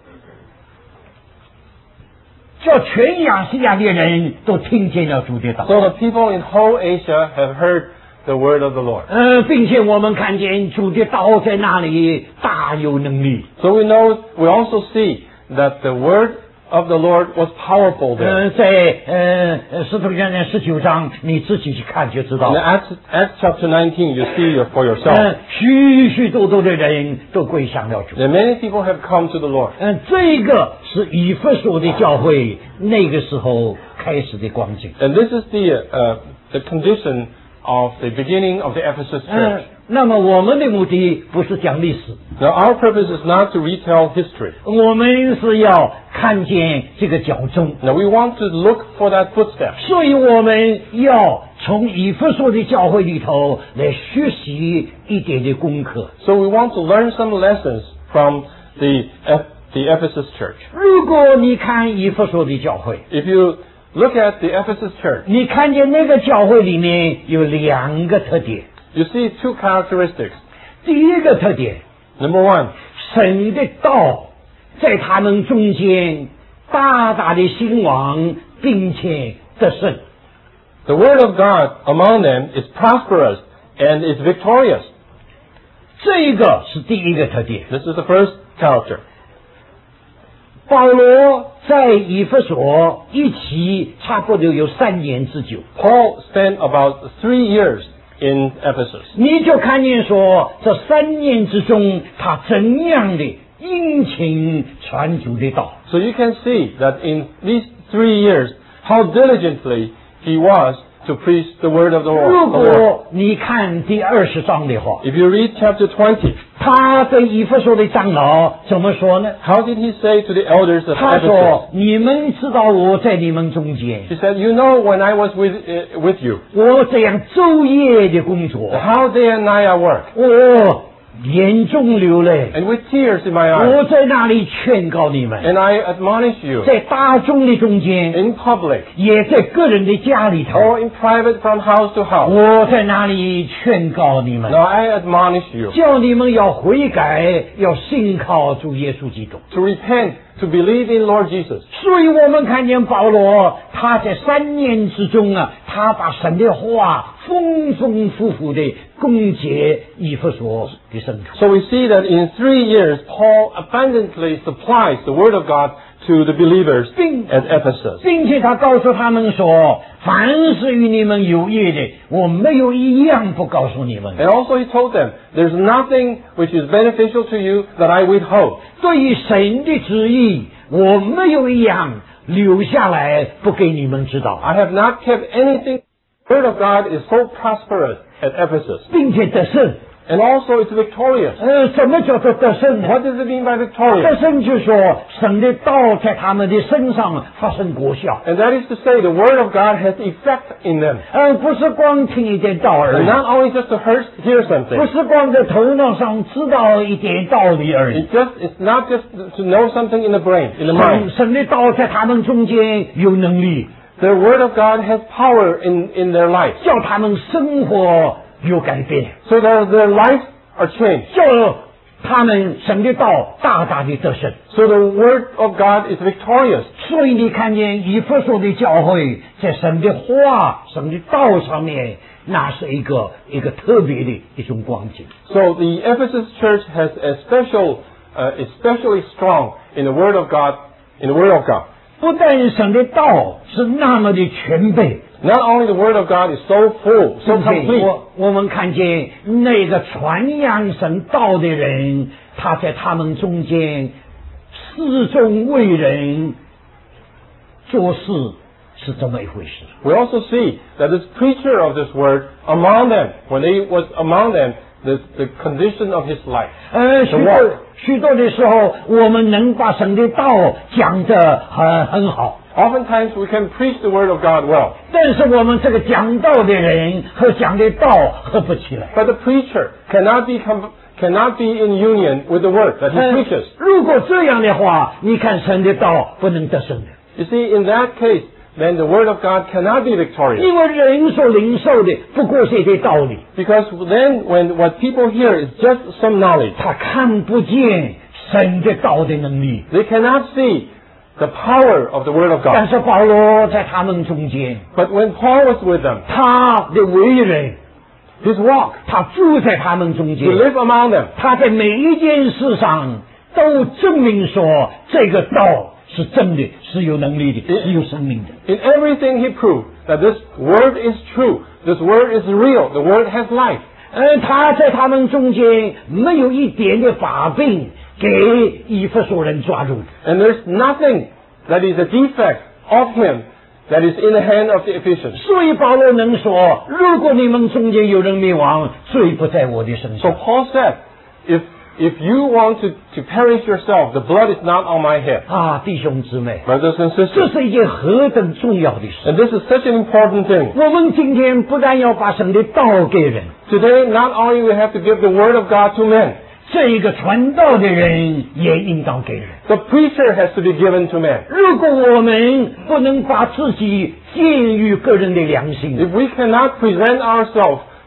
叫全亚细亚的人都听见了主的道。 So the people in whole Asia have heard the word of the Lord. 并且我们看见主的道在那里大有能力。 So we also see that the word of the Lord was powerful there. 在使徒行传19章，你自己去看就知道 In。Acts chapter 19, you see for yourself. 许多的人都归向了主。 That many people have come to the Lord. 这个是以弗所的教会那个时候开始的光景。 And this is the condition of the beginning of the Ephesus church. 那么我们的目的不是讲历史， Now our purpose is not to retell history. 我们是要看见这个脚踪。 Now we want to look for that footstep. 所以我们要从以弗所的教会里头来学习一点的功课。 So we want to learn some lessons from the Ephesus church. 如果你看以弗所的教会， If you look at the Ephesus church, 你看见那个教会里面有2个特点。 you see 2 characteristics. 第一个特点， Number one, 神的道在他们中间大大的兴旺，并且得胜。 the word of God among them is prosperous and is victorious. 这个是第一个特点。 This is the first character. 保罗在以弗所一起差不多有3年之久， Paul spent about 3 years in Ephesus. 你就看见说这3年之中，他怎样的殷勤传主的道。 So you can see that in these 3 years, how diligently he was to preach the word of the 如 Lord. 果你看第20章的话， If you read chapter 20, 他对以弗所的长老怎么说呢？ how did he say to the elders of 他 Ephesus? 说：“你们知道我在你们中间， He said, you know when I was with you, 我这样昼夜的工作， how day and night I work, 我眼中流泪， and with tears in my 我 eyes, 在那里劝告你们， and I admonish you 在大众的中间， in public 也在个人的家里头， or in private from house to house. 我在那里劝告你们， Now I admonish you 叫你们要悔改，要信靠主耶稣基督。” to repent, to believe in Lord Jesus. 所以我们看见保罗，他在3年之中啊，他把神的话丰丰富富的供给以弗所的圣徒。 So we see that in 3 years, Paul abundantly supplies the word of God to the believers at Ephesus. 并且他告诉他们说，凡是与你们有益的，我没有一样不告诉你们。 And also he told them, there's nothing which is beneficial to you that I withhold. 对于神的旨意，我没有一样留下来不给你们知道， I have not kept anything. The word of God is so prosperous at Ephesus. 并且得胜。 And also it's victorious. 什么叫做得胜呢？ What does it mean by 得 victorious? 胜就是说，神的道在他们的身上发生果效， And that is to say, the word of God has effect in them. 不是光听一点道而 And 已， not only just to hear 不 something. 是光在头脑上知道一点道理而已。 It's not just to know something in the brain, in the mind. 神的道在他们中间有能力， The word of God has power in their life. 叫他们生活有改变， So that their lives are changed. 叫他们神的道大大的得胜。 So the word of God is victorious. 所以你看见以弗所的教会在神的话、神的道上面，那是一个特别的一种光景。 So the Ephesus church has especially strong in the word of God. In the word of God, 不但神的道是那么的全备， not only the word of God is so full, so 并且 complete. 我们看见那个传扬神道的人，他在他们中间始终为人做事是这么一回事。 We also see that this preacher of this word among them, when he was among them, the condition of his life. 许多的时候，我们能把神的道讲得很好， Oftentimes we can preach the word of God well, 但是我们这个讲道的人和讲的道合不起来。 but the preacher cannot be in union with the word that he preaches. 如果这样的话，你看神的道不能得胜的。 You see, in that case, then the word of God cannot be victorious. 因为人所领受的不过是一些道理， Because then when what people hear is just some knowledge, 他看不见神的道的能力。 they cannot see the power of the word of 但 God. 是保罗在他们中间， But when Paul was with them, 他的为人， his walk, 他住在他们中 to 间， live among them, 他在每一件事上都证明说这个道是真的，是有能力的，是有生命的。 in everything he proved that this word is true, this word is real, the word has life. 他在他们中间没有一点的把柄给以弗所人抓住。 And there's nothing that is a defect of him that is in the hand of the Ephesians. 所以保罗能说：如果你们中间有人灭亡，罪不在我的身 So 上。 Paul said, if you want to perish yourself, the blood is not on my head. 弟兄姊妹， Brothers and 这 sisters, 是一件何等重要的事！ and this is such an important thing. 我们今天不但要把神的道给人， Today, not only we have to give the word of God to men, 这一个传道的人也应当给人。 the preacher has to be given to men. 如果我们不能把自己建于个人的良心， If we cannot present ourselves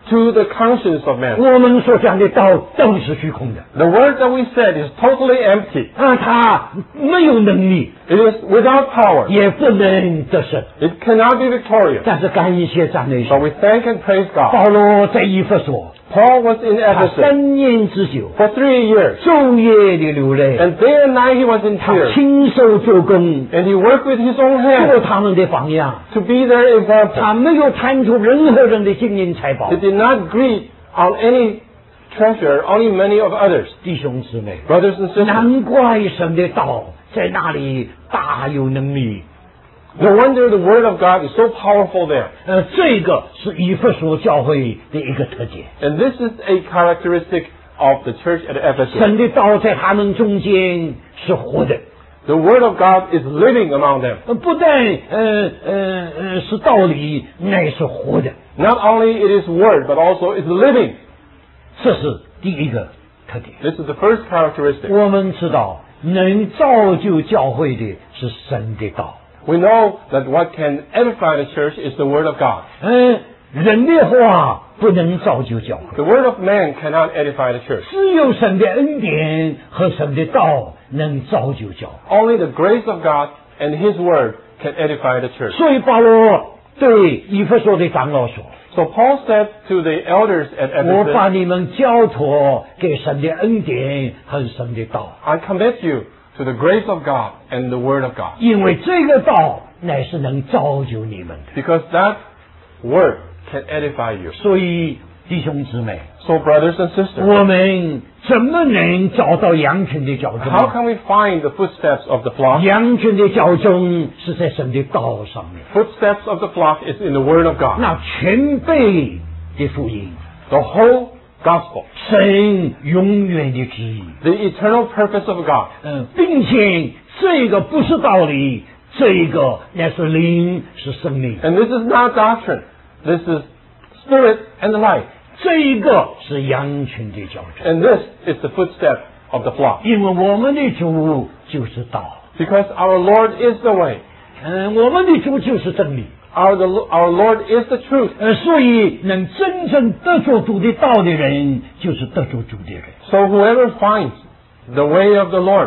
to the conscience of man. 我们所讲的道都是虚空的， The word that we said is totally empty. 它没有能力， It is without power. 也不能得胜。 It cannot be victorious. 但是感谢赞美 But 神， we thank and praise God. 保罗在以弗所， Paul was in 他 Ephesus 3年之久， for 3 years. 昼夜的流泪， And day and night he was in 他 tears. 亲手做工， And he worked with his own 做 hands 他们的榜样。 to be their example. 他没有贪图任何人的金银财宝 He。did not greed on any treasure, only money of others. 弟兄姊妹， Brothers and sisters, 难怪神的道在那里大有能力。 no wonder the word of God is so powerful there. 这个是以弗所教会的一个特点。 And this is a characteristic of the church at Ephesus. 神的道在他们中间是活的， The word of God is living among them. 不但是道理，乃是活的。 Not only it is word, but also it's living. 这是第一个特点。 This is the first characteristic. 我们知道，能造就教会的是神的道。 We know that what can edify the church is the word of God. 人的话不能造就教会， The word of man cannot edify the church. 只有神的恩典和神的道能造就教会。 Only the grace of God and his word can edify the church. 所以保罗对以弗所的长老说 So Paul said to the elders at：“ 我把 Ephesus, 你们交托给神的恩典和神的道， I commit you to the grace of God and the word of God. 因为这个道乃是能造就你们的。 Because that word can edify you. 所以弟兄姊妹， So brothers and sisters, 我们怎么能找到羊群的脚 how 踪？ can we find the footsteps of the flock? 羊群的脚踪是在神的道上面。 Footsteps of the flock is in the word of God. 那全备的福音， The whole gospel. 神永远的旨意。 The eternal purpose of God. 并且这个不是道理，这个乃是灵，是生命。 And this is not doctrine. This is spirit and life. 这一个是羊群的脚踪， And this is the footstep of the flock. 因为我们的主就是道， Because our Lord is the way. 我们的主就是真理。 Our Lord is the truth. 所以能真正得着主的道的人，就是得着主的人。 So whoever finds the way of the Lord,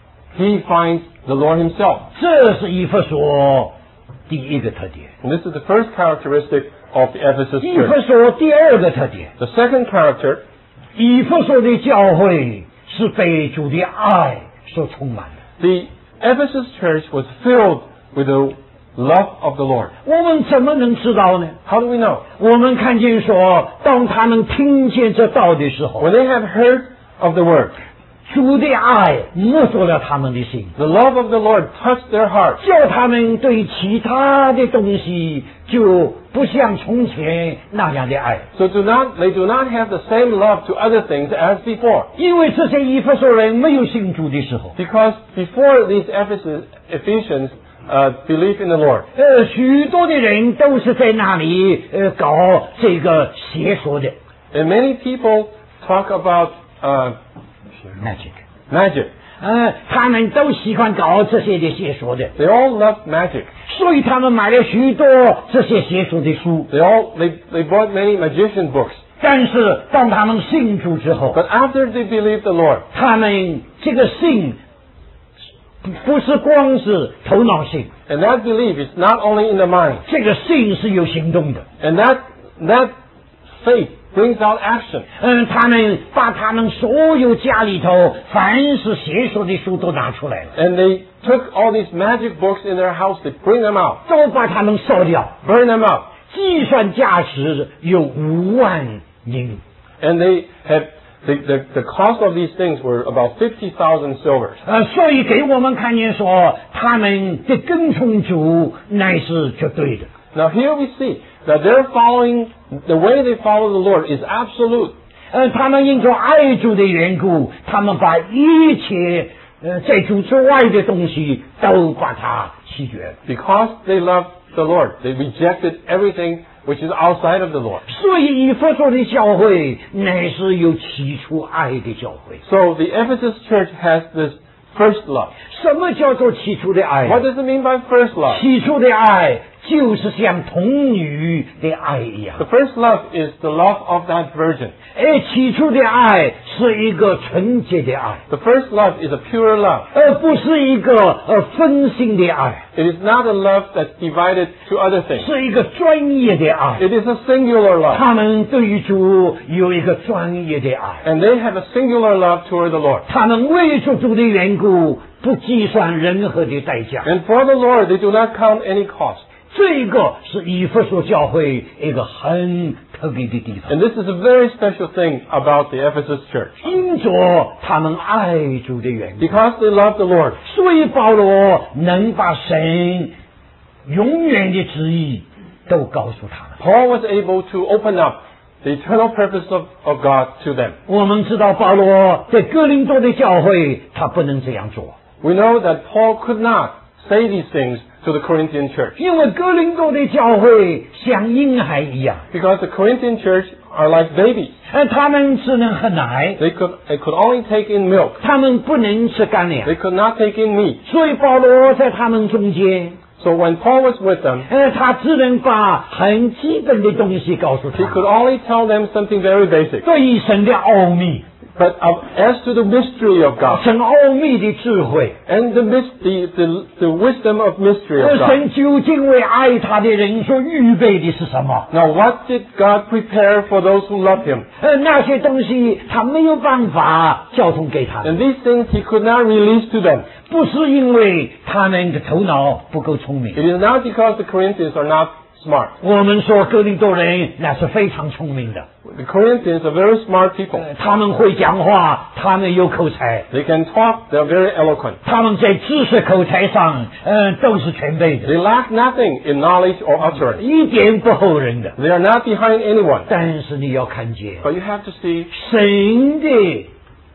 he finds the Lord himself. 这是以弗所第一个特点。 And this is the first characteristic of the Ephesus 以弗 church. 所第二个特点， The second character, 以弗所的教会是被主的爱所充满的。 the Ephesus church was filled with the love of the Lord. 我们怎么能知道呢？ How do we know? 我们看见说，当他们听见这道的时候， When they have heard of the word, 主的爱摸索了他们的心， the love of the Lord touched their hearts. 叫他们对其他的东西就不像从前那样的爱， So they do not have the same love to other things as before. 因为这些以弗所人没有信主的时候， Because before these Ephesians believed in the Lord, 许多的人都是在那里搞这个邪说的 and many people talk about magic， magic. 他们都喜欢搞这些的邪说的， They all love magic. 所以他们买了许多这些邪说的书。 They bought many magician books. 但是当他们信主之后， But after they believed the Lord, 他们这个信不是光是头脑信， and that belief is not only in the mind, 这个信是有行动的。 and that faith brings out action. 他们把他们所有家里头凡是邪说的书都拿出来了， And they took all these magic books in their house, they bring them out, 都把他们烧掉， burn them out. 计算价值有5万银。 And they had, the cost of these things were about 50,000 silvers. 所以给我们看见说，他们的跟从主乃是绝对的。 Now here we see that the way they follow the Lord is absolute. 他们因着爱主的缘故，他们把一切在主之外的东西都把它弃绝了。 Because they love the Lord, they rejected everything which is outside of the Lord. 所以以弗所的教会乃是有起初爱的教会。 So the Ephesus church has this first love. 什么叫做起初的爱？ What does it mean by first love? 起初的爱就是像童女的爱一样。 The first love is the love of that virgin. 而起初的爱是一个纯洁的爱， The first love is a pure love. 而不是一个分心的爱， It is not a love that's divided to other things. 是一个专业的爱。 It is a singular love. 他们对于主有一个专业的爱， And they have a singular love toward the Lord. 他们为着主的缘故不计算任何的代价。 And for the Lord, they do not count any cost. 这个是以弗所教会一个很特别的地方， And this is a very special thing about the Ephesus church. 因着他们爱主的缘故， Because they love the Lord. 所以保罗能把神永远的旨意都告诉他们。 Paul was able to open up the eternal purpose of God to them. 我们知道保罗在哥林多的教会，他不能这样做， We know that Paul could not say these things to the Corinthian church 因为哥林多的教会像婴孩一样， because the Corinthian church are like babies. 他们只能喝奶， They could only take in milk. 他们不能吃干粮， They could not take in meat. 所以保罗在他们中间， So when Paul was with them, 他只能把很基本的东西告诉 he 他 could 们， only tell them something very basic. 对于神的奥秘， But as to the mystery of God 神奥秘的智慧， and the wisdom of mystery of God. 神究竟为爱他的人所预备的是什么？ Now what did God prepare for those who love him? 那些东西他没有办法交通给他们， And these things he could not release to them. 不是因为他们的头脑不够聪明。 It is not because the Corinthians are not smart. 我们说哥林多人那是非常聪明的， The Corinthians are very smart people. 他们会讲话，他们有口才， They can talk, they're very eloquent. 他们在知识口才上，都是全备的， They lack nothing in knowledge or utterance. 一点不后人的。 They are not behind anyone. 但是你要看见 But you have to see 神的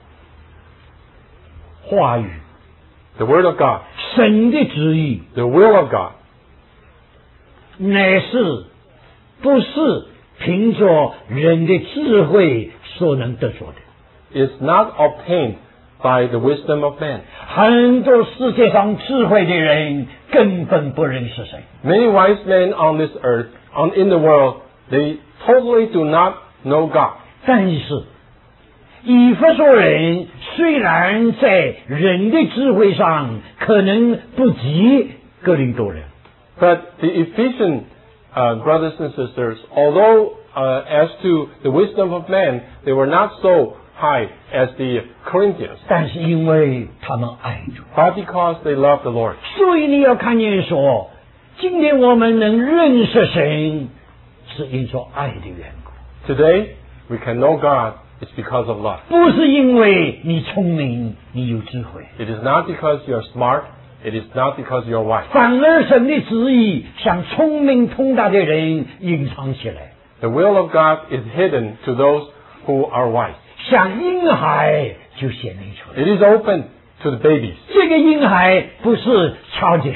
话语， the Word of God, 神的旨意， the will of God. 乃是不是凭着人的智慧所能得着的。 Is not obtained by the wisdom of man. 很多世界上智慧的人根本不认识神， Many wise men on this earth, in the world, they totally do not know God. 但是以弗所人虽然在人的智慧上可能不及哥林多人， But the Ephesian brothers and sisters, although as to the wisdom of man, they were not so high as the Corinthians, 但是因为他们爱主， but because they love the Lord. 所以你要看见说，今天我们能认识神，是因着爱的缘故， Today, we can know God, it's because of love. 不是因为你聪明，你有智慧。 It is not because you're smart, it is not because you're wise. 反而神的旨意向聪明通达的人隐藏起来， The will of God is hidden to those who are wise. 像婴孩就显明出来。 It is open to the babies. 这个婴孩不是 childish，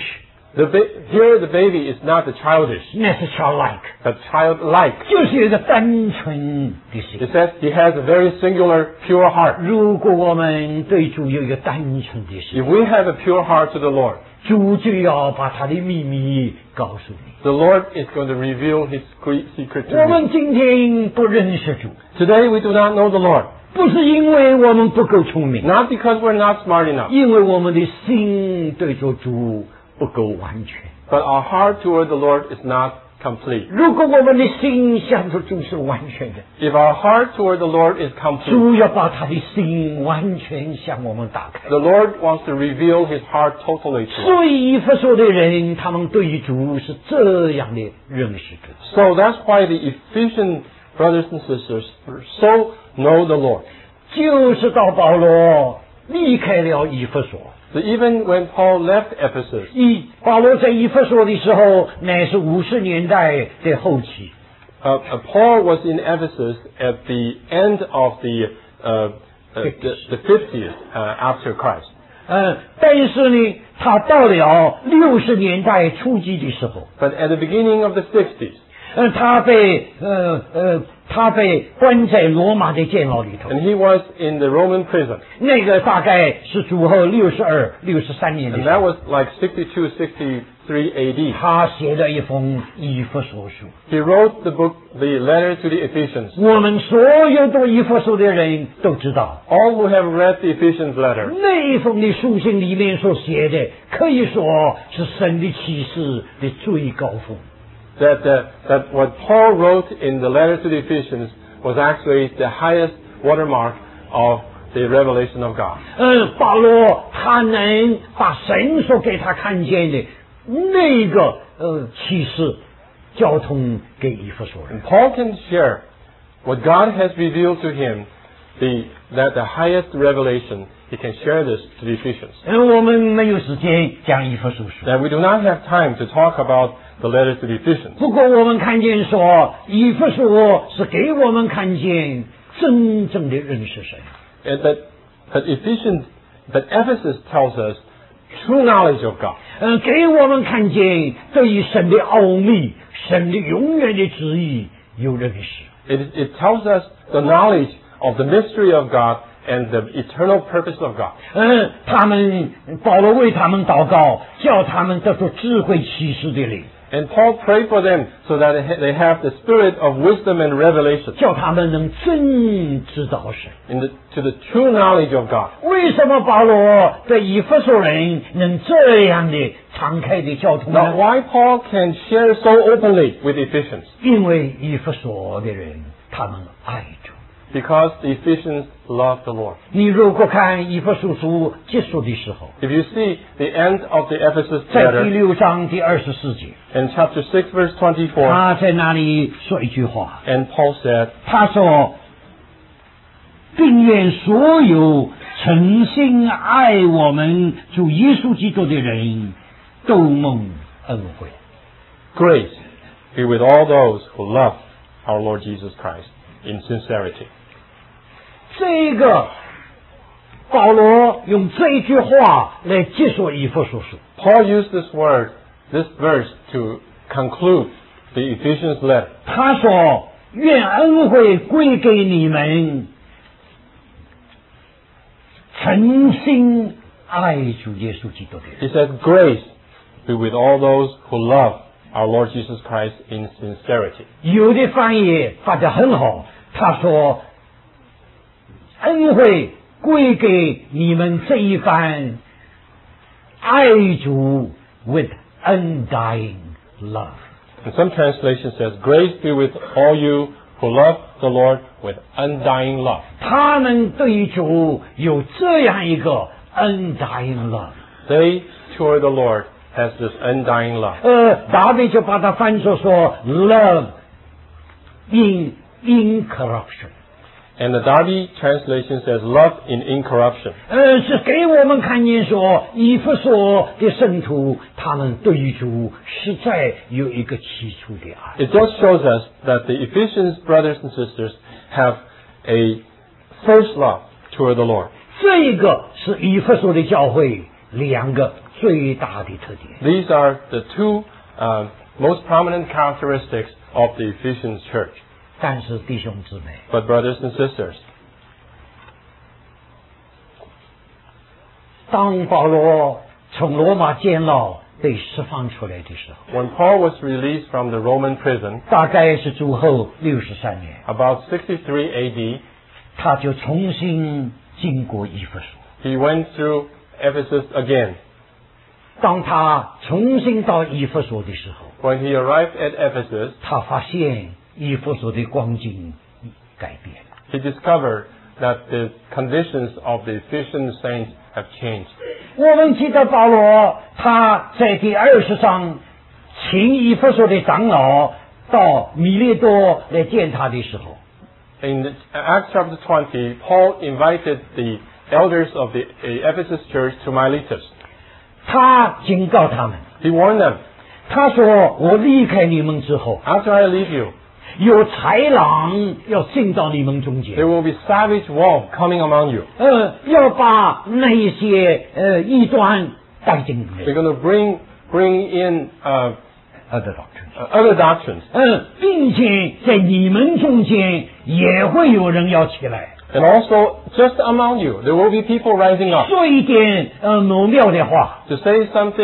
Here the baby is not the childish, 那是 childlike， but childlike. 就是一个单纯的心 It。says he has a very singular, pure heart. 如果我们对主有一个单纯的 If 心， we have a pure heart to the Lord, 主就要把他的秘密告诉你。 the Lord is going to reveal his secret 我 to you. 们今天不认识主， Today we do not know the Lord. 不是因为我们不够聪明， Not because we're not smart enough, 因为我们的心对着主不够完全。 but our heart toward the Lord is not complete. 如果我们的心向着主是完全的， If our heart toward the Lord is complete, 主要把他的心完全向我们打开。 the Lord wants to reveal his heart totally to us. 所以以弗所的人，他们对于主是这样的认识的。 So that's why the Ephesian brothers and sisters so know the Lord. 就是到保罗离开了以弗所， So even when Paul left Ephesus, 保罗在以弗所的时候，乃是50年代的后期。 Paul was in Ephesus at the end of the 50s after Christ. 但是呢，他到了60年代初期的时候， But at the beginning of the 60s, 他被关在罗马的监牢里头。 and he was in the Roman prison. 那个大概是主后63年的 And 时 that 候。 was like 62, AD. 他写了一封以弗所书。 He wrote the letter to the Ephesians. 我们所有读以弗所的人都知道， All who have read the Ephesians letter, 那一封的书信里面所写的，可以说是神的启示的最高峰。 that what Paul wrote in the letter to the Ephesians was actually the highest watermark of the revelation of God. 保罗他能把神所给他看见的那个启示交通给以弗所人。 And Paul can share what God has revealed to him, that the highest revelation, he can share this to the Ephesians. 我们没有时间讲以弗所书， That we do not have time to talk about the letter to the Ephesians. 不过我们看见说，以弗所是给我们看见真正的认识神。 And that Ephesus tells us true knowledge of God. 给我们看见对于神的奥秘、神的永远的旨意有认识。 It tells us the knowledge of the mystery of God and the eternal purpose of God. 保罗为他们祷告，叫他们得到智慧启示的灵， And Paul prayed for them so that they have the spirit of wisdom and revelation 叫他们能真知道神。 to the true knowledge of God. 为什么保罗对以弗所人能这样的敞开的交通 Now, 呢？ why Paul can share so openly with Ephesians? 因为以弗所的人他们爱主。 Because the Ephesians love the Lord. 你如果看以弗所书结束的时候， If you see the end of the Ephesus 在第 letter 6章第24节， in chapter 6 verse 24, 他在那里说一句话， and Paul said, 他说：“并愿所有诚心爱我们主耶稣基督的人都蒙恩惠。” Grace be with all those who love our Lord Jesus Christ in sincerity. 这个保罗用这句话来结束以弗所书。 Paul used this verse to conclude the Ephesians letter. 他说：“愿恩惠归给你们，诚心爱主耶稣基督的人。” He said, Grace be with all those who love our Lord Jesus Christ in sincerity. 有的翻译发得很好，他说：“恩惠归给你们这一番爱主 with undying love。” And some translation says, Grace be with all you who love the Lord with undying love. 他们对主有这样一个 undying love。 They toward the Lord has this undying love. 大卫就把它翻作说 love in incorruption。 And the Darby translation says, Love in incorruption. 是给我们看见说，以弗所的圣徒，他们对于主实在有一个起初的爱。 It just shows us that the Ephesians brothers and sisters have a first love toward the Lord. 这个是以弗所的教会两个最大的特点。 These are the two most prominent characteristics of the Ephesians church. 但是弟兄姊妹， But brothers and sisters, 当保罗从罗马监牢被释放出来的时候， when Paul was released from the Roman prison, 大概是主后63年， about 63 AD, 他就重新经过以弗所。 he went through Ephesus again. 当他重新到以弗所的时候， When he arrived at Ephesus, 他发现以弗所的光景改变了。 he discovered that the conditions of the Ephesian saints have changed. 我们记得保罗他在第20章请以弗所的长老到米列多来见他的时候， In Acts chapter 20, Paul invited the elders of the Ephesus church to Miletus. 他警告他们， He warned them, 他说：“我离开你们之后， after I leave you, 有豺狼要进到你们中 there 间， will be savage wolves coming among you. 要把那一些异端带进里 They're 面。” going to bring in other doctrines， other doctrines. 并且在你们中间也会有人要起来 And also, just among you, there will be people rising up 说一点美妙的话， to say something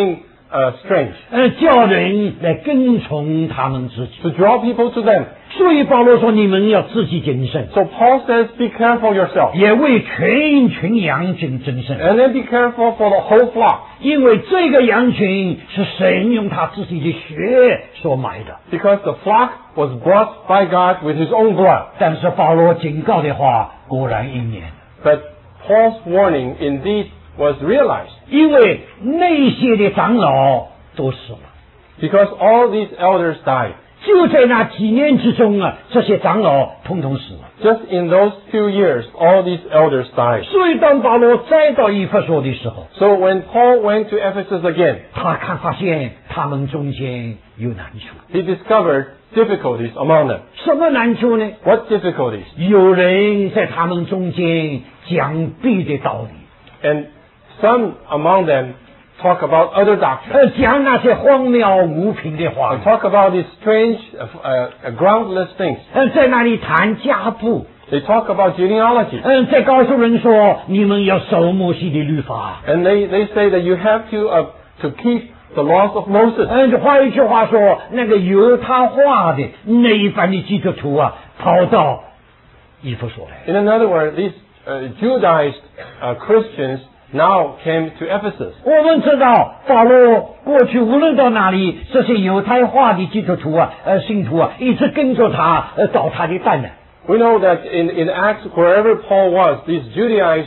strange. 叫人来跟从他们自己。 To draw people to them. 所以保罗说：“你们要自己谨慎， So Paul says, be careful yourself. 也为全羊群谨慎， And then be careful for the whole flock. 因为这个羊群是神用他自己的血所买的。” Because the flock was bought by God with his own blood. 但是保罗警告的话果然应验， But Paul's warning indeed was realized. 因为那些的长老都死了。 Because all these elders died. 就在那几年之中啊，这些长老统统死了。 Just in those few years, all these elders died. 所以当保罗再到以弗所的时候， So when Paul went to Ephesus again, 他发现他们中间有难处。 he discovered difficulties among them. 什么难处呢？ What difficulties? 有人在他们中间讲别的道理， And some among them talk about other doctrines. 讲那些荒谬无凭的 They 话， talk about these strange, groundless things. 在那里谈家谱， They talk about genealogy. 在告诉人说你们要守摩西的律法。 And they say that you have to keep the laws of Moses. 换一句话说，那个犹太化的那一班的基督徒啊，跑到以弗所来。 In another word, these Judaized Christians now came to Ephesus. 我们知道保罗过去无论到哪里，这些犹太化的基督徒啊，信徒啊，一直跟着他，找他的担来。 We know that in Acts, wherever Paul was, these Judaized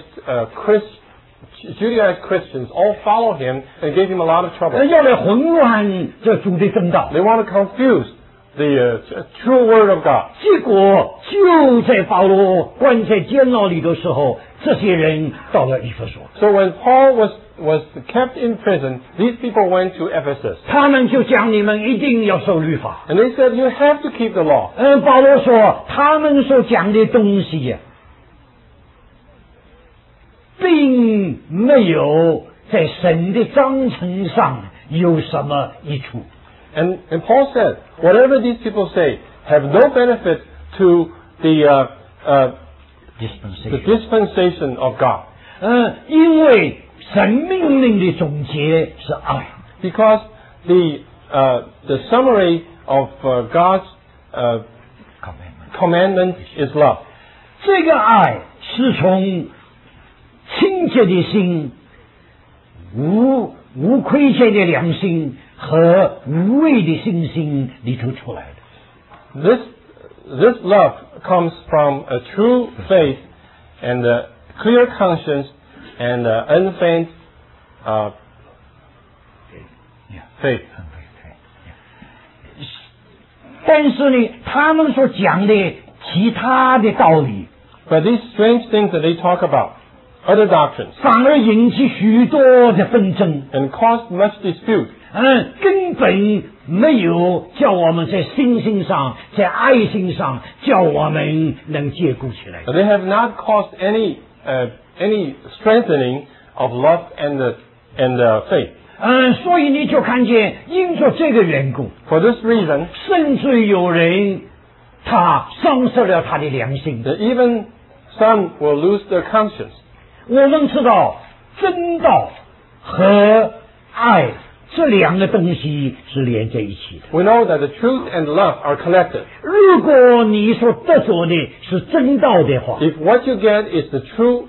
Christians all followed him and gave him a lot of trouble. 要来混乱这主的正道。 They want to confuse the true word of God. 结果就在保罗关在监牢里的时候，这些人到了以弗所， So when Paul was kept in prison, these people went to Ephesus. 他们就讲你们一定要守律法。 And they said, you have to keep the law. 保罗说他们所讲的东西呀，并没有在神的章程上有什么益处。 And Paul said, whatever these people say have no benefit to the dispensation of God. 因为神命令的总结是爱， Because the summary of God's commandment is love. 这个爱是从清洁的心、无亏欠的良心和无畏的信心里头出来的。 This love comes from a true faith and a clear conscience and unfeigned faith. 但是呢，他们所讲的其他的道理， But these strange things that they talk about, other doctrines, 反而引起许多的纷争。 and caused much dispute. 根本没有叫我们在信心上、在爱心上叫我们能坚固起来。 They have not caused any strengthening of love and faith. 所以你就看见，因着这个缘故， For this reason, 甚至有人他丧失了他的良心。 that even some will lose their conscience. 我们知道，真道和爱这两个东西是连在一起的。 We know that the truth and love are connected. 如果你所得着的是真道的话， If what you get is the truth,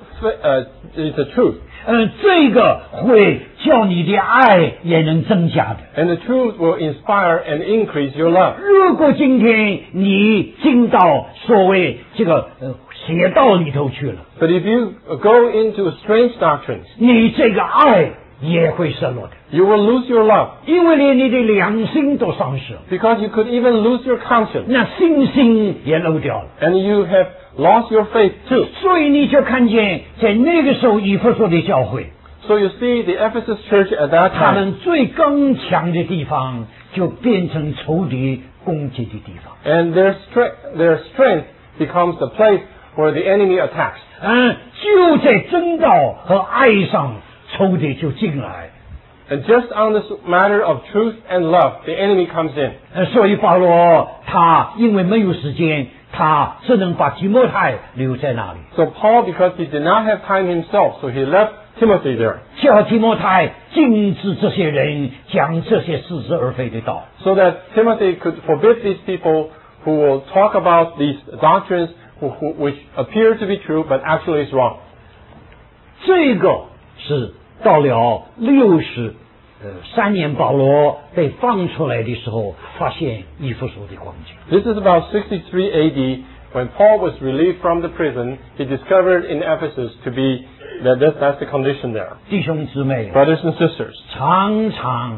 这个会叫你的爱也能增加的。 and the truth will inspire and increase your love. 如果今天你进到所谓这个邪道里头去了， But if you go into strange doctrines, 你这个爱也会失落的， you will lose your love 因为连你的良心都丧失了， because you could even lose your conscience, 那信心也漏掉了。 and you have lost your faith too. 所以你就看见，在那个时候以弗所的教会， So you see, the Ephesus church at that 他 time, 们最刚强的地方就变成仇敌攻击的地方。 and their strength becomes the place where the enemy attacks. 就在真道和爱上，仇敌就进来。 And just on this matter of truth and love, the enemy comes in. 所以保罗他因为没有时间，他只能把提摩太留在那里。 So Paul, because he did not have time himself, so he left Timothy there, 叫提摩太禁止这些人讲这些似是而非的道。 so that Timothy could forbid these people who will talk about these doctrines which appear to be true but actually is wrong. 这个是到了63年，保罗被放出来的时候，发现以弗所的光景。 This is about 63 AD when Paul was relieved from the prison. He discovered in Ephesus to be that's the condition there. 弟兄姊妹， Brothers and sisters, 常常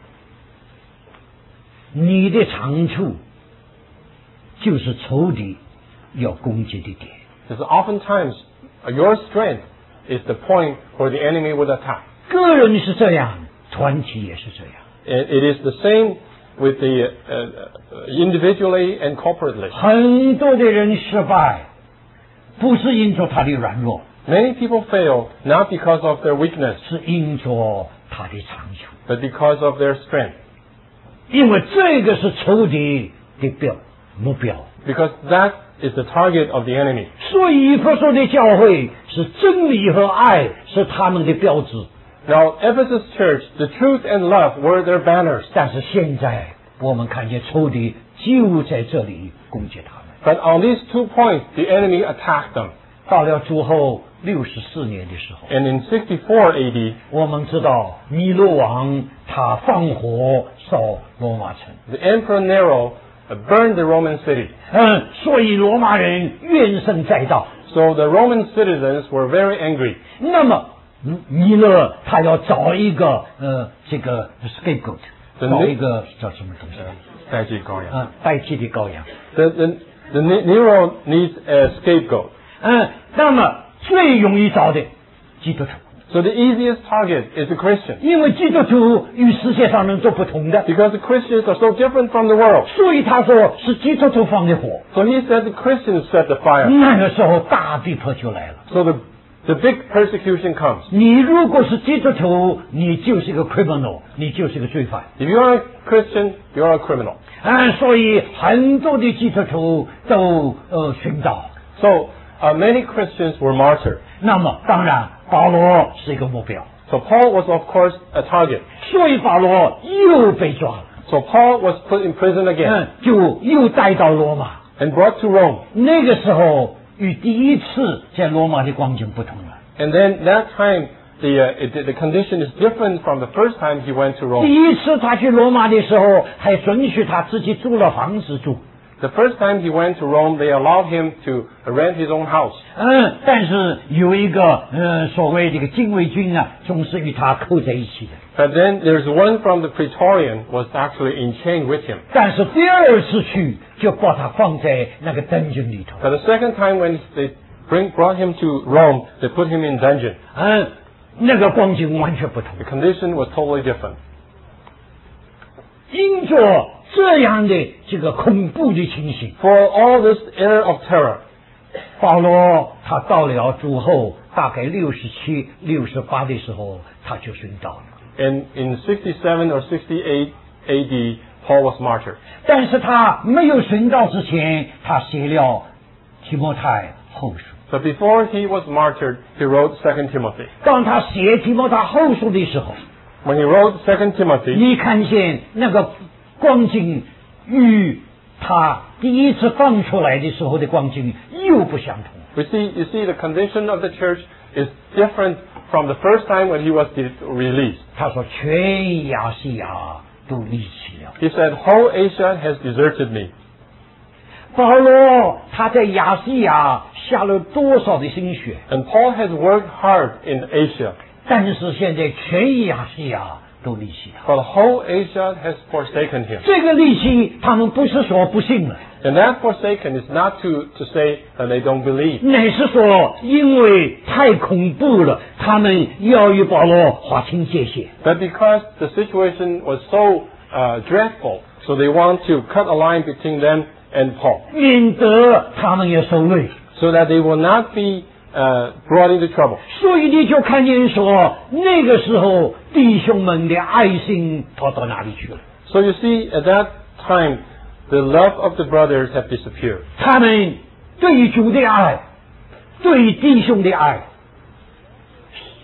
你的长处就是仇敌要攻击的点。 because oftentimes your strength is the point where the enemy would attack. 个人是这样，团体也是这样。 It is the same with the individually and corporately. 很多的人失败，不是因着他的软弱， Many people fail not because of their weakness, 是因着他的长处。 but because of their strength. 因为这个是仇敌的目标。 Because that is the target of the enemy. 所以以弗所的教会是真理和爱是他们的标志。 Now, Ephesus Church, the truth and love were their banners. 但是现在我们看见仇敌就在这里攻击他们。 But on these 2 points, the enemy attacked them. 到了主后64年的时候， And in 64 AD, 我们知道尼罗王他放火烧罗马城， the Emperor Nero burned the Roman city. 所以罗马人怨声载道。 So the Roman citizens were very angry. 那么尼勒他要找一个这个 scapegoat， 找一个叫什么东西？代替的羔羊。 The Nero needs a scapegoat. 那么最容易找的基督徒， So the easiest target is the Christian. 因为基督徒与世界上人都不同的， Because the Christians are so different from the world. 所以他说是基督徒放的火。 So he said the Christians set the fire. 那个时候大逼迫就来了。 So the big persecution comes. 你如果是基督徒，你就是一个 criminal， 你就是一个罪犯。 If you're a Christian, you're a criminal. 所以很多的基督徒都殉道。 So many Christians were martyred. 那么当然，保罗是一个目标， So Paul was of course a target. 所以保罗又被抓了， So Paul was put in prison again 就又带到罗马。 and brought to Rome. 那个时候与第一次在罗马的光景不同了。 And then that time the condition is different from the first time he went to 第 Rome. 一次他去罗马的时候，还准许他自己租了房子住。 The first time he went to Rome, they allowed him to rent his own house. 但是有一个所谓这个禁卫军啊，总是与他扣在一起的。 But then there's one from the Praetorian was actually in chain with him. 但是第二次去就把他放在那个dungeon里头。 But the second time when they brought him to Rome, they put him in dungeon. 那个光景完全不同。 The condition was totally different. 因着这样的这个恐怖的情形， For all this air of terror, 保罗他到了主后大概67、68的时候，他就殉道了。 and in 67 or 68 AD, Paul was martyred. 但是他没有殉道之前，他写了提摩太后书。 But before he was martyred, he wrote 2 Timothy. 当他写提摩太后书的时候， When he wrote 2 Timothy, 你看见那个光景与他第一次放出来的时候的光景又不相同。 you see the condition of the church is different from the first time when he was released. 他说全亚细亚都离弃了。 He said, whole Asia has deserted me. 保罗他在亚细亚下了多少的心血， And Paul has worked hard in Asia, 但是现在全亚细亚都离弃他。 but whole Asia has forsaken him. 这个离弃，他们不是说不信了， And that forsaken is not to say that they don't believe, 乃是说因为太恐怖了，他们要与保罗划清界限。 but because the situation was so dreadful, so they want to cut a line between them and Paul, 免得他们也受累。 so that they will not be brought into trouble. 所以你就看见说，那个时候弟兄们的爱心跑到哪里去了？ So you see, at that time, the love of the brothers have disappeared. 他们对主的爱，对弟兄的爱，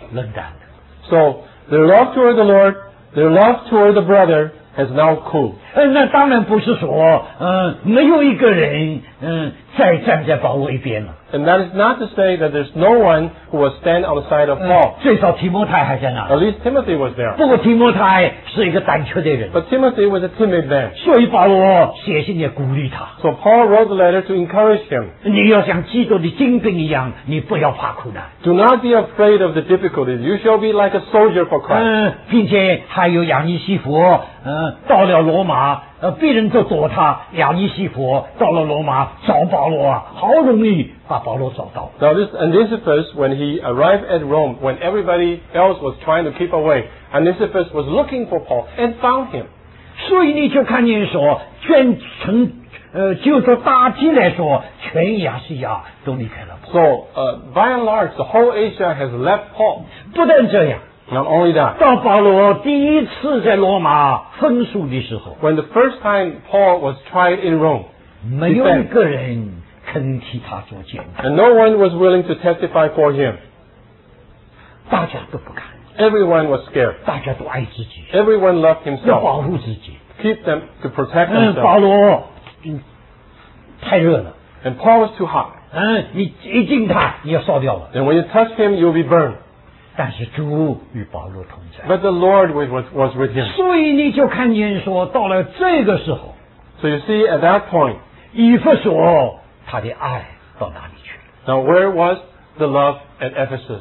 冷淡了。 So their love toward the Lord, their love toward the brother has now cooled. 那当然不是说，没有一个人，再站在保罗一边了。 And that is not to say that there's no one who will stand on the side of Paul. 最少提摩太还在那 At 里。 least Timothy was there. 不过提摩太是一个胆怯的人， But Timothy was a timid man. 所以保罗写信也鼓励他。 So Paul wrote the letter to encourage him. 你要像基督的精兵一样，你不要怕苦难。 Do not be afraid of the difficulties. You shall be like a soldier for Christ. 并且还有亚尼西弗，到了罗马，别人都躲他，亚尼西弗到了罗马找保罗啊，好容易把保罗找到。 Now Antipas, when he arrived at Rome, when everybody else was trying to keep away, Antipas was looking for Paul and found him. 所以你就看见说，全城，就说大体来说，全亚细亚都离开了。 So, by and large, the whole Asia has left Paul. 不但这样， Not only that, 到保罗第一次在罗马分诉的时候， when the first time Paul was tried in Rome, 没有一个人肯替他做见证， and no one was willing to testify for him, 大家都不敢， everyone was scared. 大家都爱自己， Everyone loved 要 himself, 保护自己。 keep them to protect 保 themselves. 罗，太热了， And Paul was too hot. 你一近他，你要烧掉了。 And when you touch him, you'll be burned. 但是主与保罗同在， But the Lord was with him. 所以你就看见说，到了这个时候， So you see, at that point, 以弗所他的爱到哪里去了？ now where was the love at Ephesus?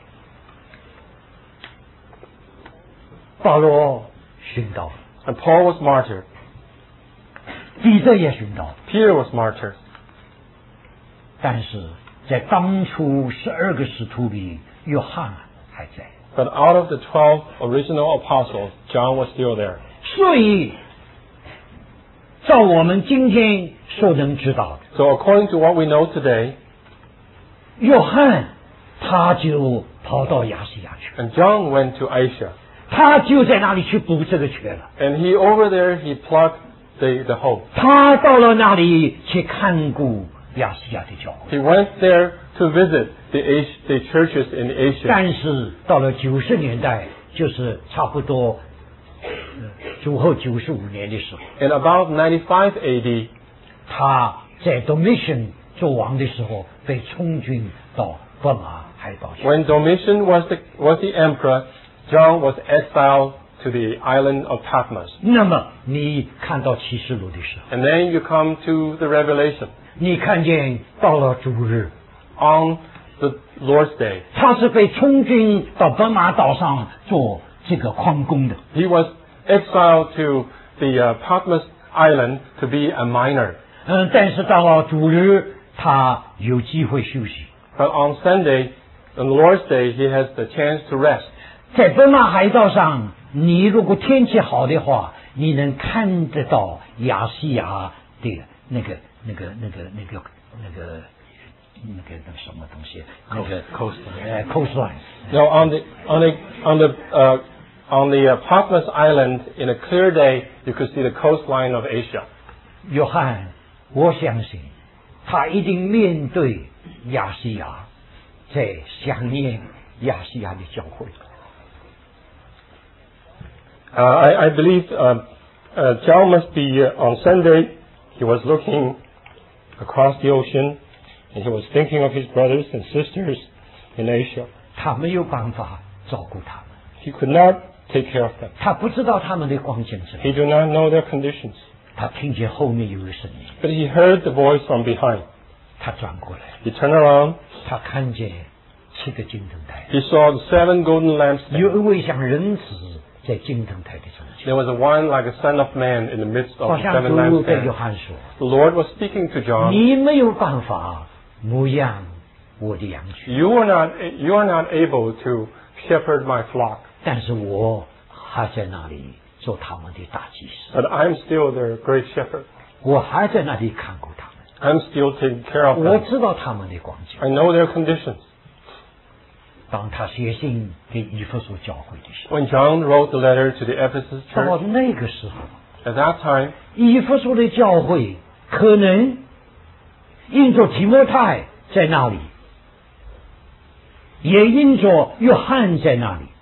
保罗殉道了， And Paul was martyred. 彼得也殉道了， Peter was martyred. 但是在当初12个使徒里，约翰还在。 But out of the 12 original apostles, John was still there. 所以，照我们今天所能知道的， So according to what we know today, 约翰他就跑到亚细亚去， and John went to Asia. 他就在那里去补这个缺了。 And he over there, he plugged the hole. 他到了那里去看顾亚细亚的教会， He went there to visit the churches in Asia. 但是到了90年代，就是差不多主后95年的时候， In about 95 AD, 他在 Domitian 做王的时候被充军到伯马海岛去。 when Domitian was the emperor, John was exiled to the island of Patmos. 那么你看到启示录的时候， And then you come to the Revelation. 你看见到了主日， On the Lord's Day, 他是被充军到伯马岛上做这个矿工的。 he was exiled to the Patmos island to be a miner. 但是到了主日，他有机会休息。 But on Sunday, on the Lord's Day, he has the chance to rest. 在伯马海岛上，你如果天气好的话，你能看得到亚细亚的那个什么东西，那个 coastline。 Now on the Patmos island, in a clear day, you could see the coastline of Asia. 约翰，我相信他一定面对亚细亚，在想念亚细亚的教会。 I believe John must be on Sunday. He was looking across the ocean, and he was thinking of his brothers and sisters in Asia. 他没有办法照顾他们， He could not take care of them. 他不知道他们的光景是什么。 He did not know their conditions. 他听见后面有个声音， But he heard the voice from behind. 他转过来， He turned around. 他看见7个金灯台， He saw the 7 golden lampstands. 有一位像人子在金灯台的中间， There was one like a son of man in the midst of 好 the 像 7 主对约 lampstands. 翰说 The Lord was speaking to：“ John. 你没有办法牧养我的羊群， You are not able to shepherd my flock, 但是我还在那里做他们的大祭司， but I'm still their great shepherd. 我还在那里看顾他们， I'm still taking care of 我 them. 知道他们的光景。” I know their conditions. 当他写信给以弗所教会的时候， When John wrote the letter to the Ephesus 到 church, 那个时候， at that time, 以弗所的教会可能因着提摩太在那里， 也因着约翰在那里。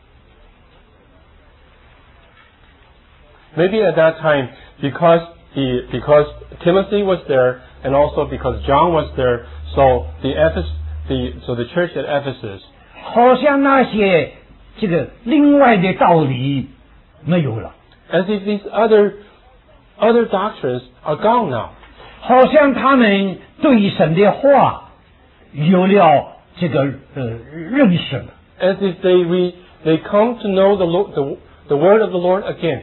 Maybe at that time, because Timothy was there, and also because John was there, so the church at Ephesus, 好像那些这个另外的道理没有了， as if these other doctrines are gone now. 好像他们对神的话有了这个认识了。 As if they come to know the word of the Lord again.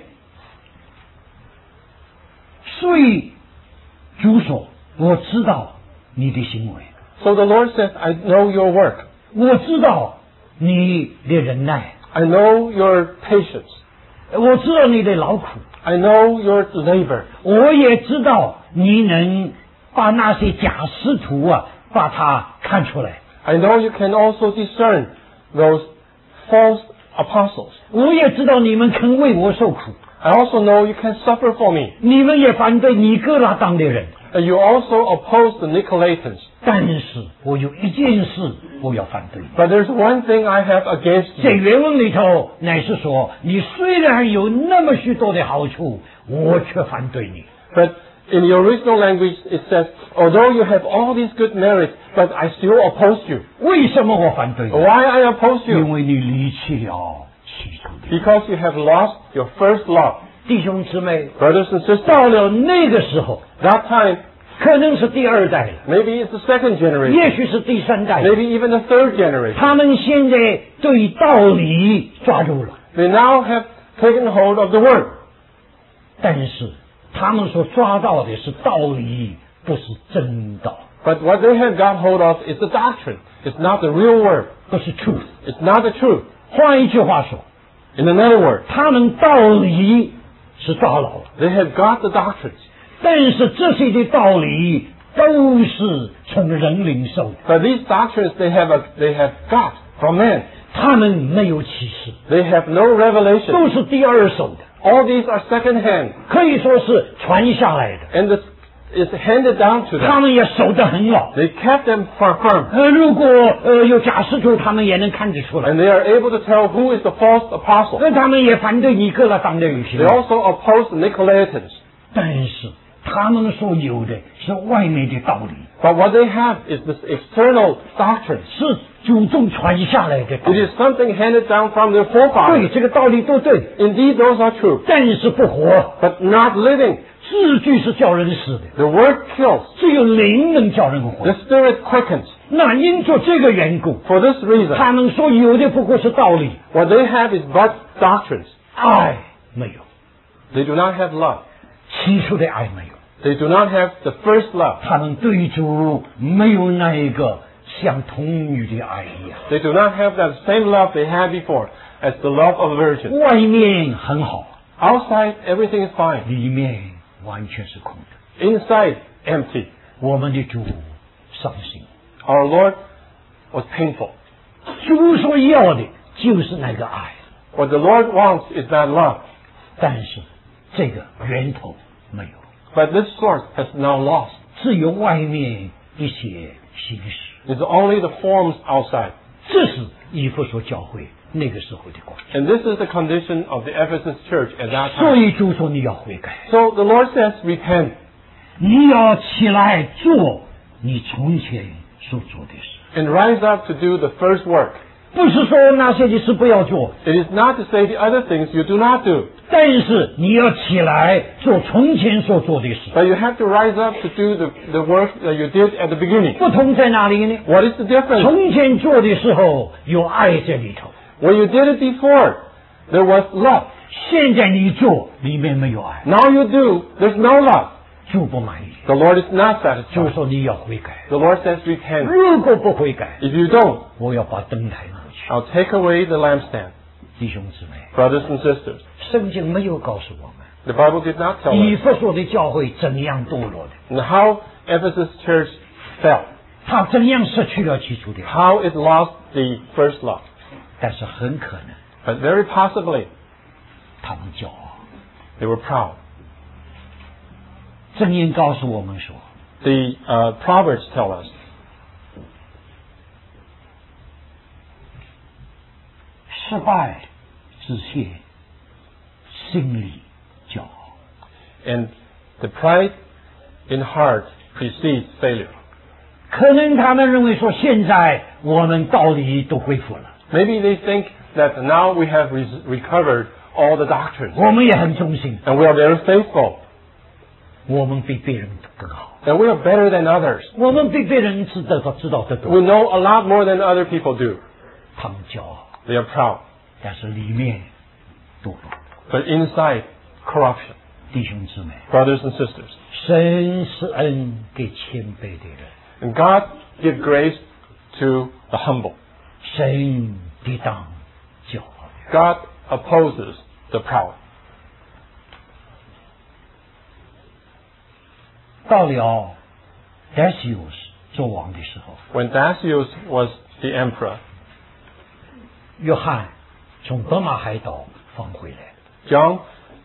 所以主说：“我知道你的行为， So the Lord says, I know your work. 我知道你的忍耐， I know your patience. 我知道你的劳苦， I know your labor. 我也知道你能把那些假使徒把它看出来。 I know you can also discern those false apostles. 我也知道你们肯为我受苦， I also know you can suffer for me. 你们也反对尼哥拉当的人。 And you also oppose the Nicolaitans. 但是我有一件事我要反对。 But there's one thing I have against 在 you. 原文里头乃是说，你虽然有那么许多的好处，我却反对你。 But in the original language it says, although you have all these good merits, but I still oppose you. 为什么我反对你？ Why I oppose 因 you? 为你离弃了起初的。 Because you have lost your first love. 弟兄姊妹， Brothers and sisters, 到了那个时候， that time, 可能是第二代了， maybe it's the second 也 generation, 许是第三代了。 maybe even the third generation. 他们现在对道理抓住了， They now have taken hold of the word. 但是他们所抓到的是道理，不是真道， But what they have got hold of is the doctrine. It's not the real word. 不是 truth。 It's not the truth. 换一句话说， In another word, 他们道理是抓牢了， they have got the doctrines. 但是这些的道理都是从人领受的， But these doctrines they have got from men. 他们没有启示， They have no revelation. 都是第二手的， All these are second hand. 可以说是传下来的， And it's handed down to 他 them. 们也守得很好。 They kept them firm. 如果有假使徒，他们也能看得出来。 And they are able to tell who is the false apostle. 他们也反对尼哥拉当的旅行 They，also oppose the Nicolaitans. 但是他们所有的是外面的道理， But what they have is this external doctrine. 是祖宗传下来的道 It 理。 is something handed down from their 对， forefathers. 这个道理都对， Indeed, those are true. 但是不活。 But not living. 字句是叫人死的， The word kills. 只有灵能叫人活 The。Spirit quickens. 那因着这个缘故， For this reason, 他们所有的不过是道理， what they have is but doctrines. 爱没有， They do not have love. 起初的爱没有。 They do not have the first love. 他们对主没有那一个像童女的爱一样。 They do not have that same love they had before as the love of a virgin. 外面很好， Outside, everything is fine. 里面完全是空的。 Inside, empty. 我们的主伤心， Our Lord was painful. 主所要的就是那个爱， What the Lord wants is that love. 但是这个源头没有， But this source has now lost. 只有外面一些形式。 It's only the forms outside. 这是以弗所教会那个时候的光景。 And this is the condition of the Ephesus church at that 所 time. 以主说你要悔改， So the Lord says, repent 你要起来做你从前所做的事， and rise up to do the first work. 不是说那些的事不要做， It is not to say the other things you do not do, 但是你要起来做从前所做的事。 but you have to rise up to do the work that you did at the beginning. 不同在哪里呢？ What is the difference? 从前做的时候有爱在里头， When you did it before, there was love. 现在你做里面没有爱， Now you do, there's no love. 主不满意， The Lord is not 主 satisfied. 说你要悔改。 The Lord says, repent. 如果不悔改， If you don't, 我要把灯台挪去。 I'll take away the lampstand. 弟兄姊妹， Brothers and sisters, 圣经没有告诉我们 the Bible did not tell 以 us 弗所的教会怎样堕落的， and how Ephesus church fell, 他怎样失去了起初的爱， how it lost the first love. 但是很可能 But very possibly, 他们骄傲。 they were proud. 箴言告诉我们说， The Proverbs tell us, 失败之先，心里骄傲。 And the pride in heart precedes failure. 可能他们认为说，现在我们道理都恢复了， Maybe they think that now we have recovered all the doctrines. 我们也很忠心， And we are very faithful. 我们比别人更好， And we are better than others. 我们比别人知道得 We 多。 know a lot more than other people do. 他们骄傲， They are proud. 但是里面堕落。 But inside, corruption. 弟兄姊妹， Brothers and sisters. 神施恩给谦卑的人， And God gives grace to the humble. 神抵挡骄傲的人。 God opposes the proud. 到了 Decius 做王的时候， When Decius was the emperor, 约翰从德马海岛放回来， John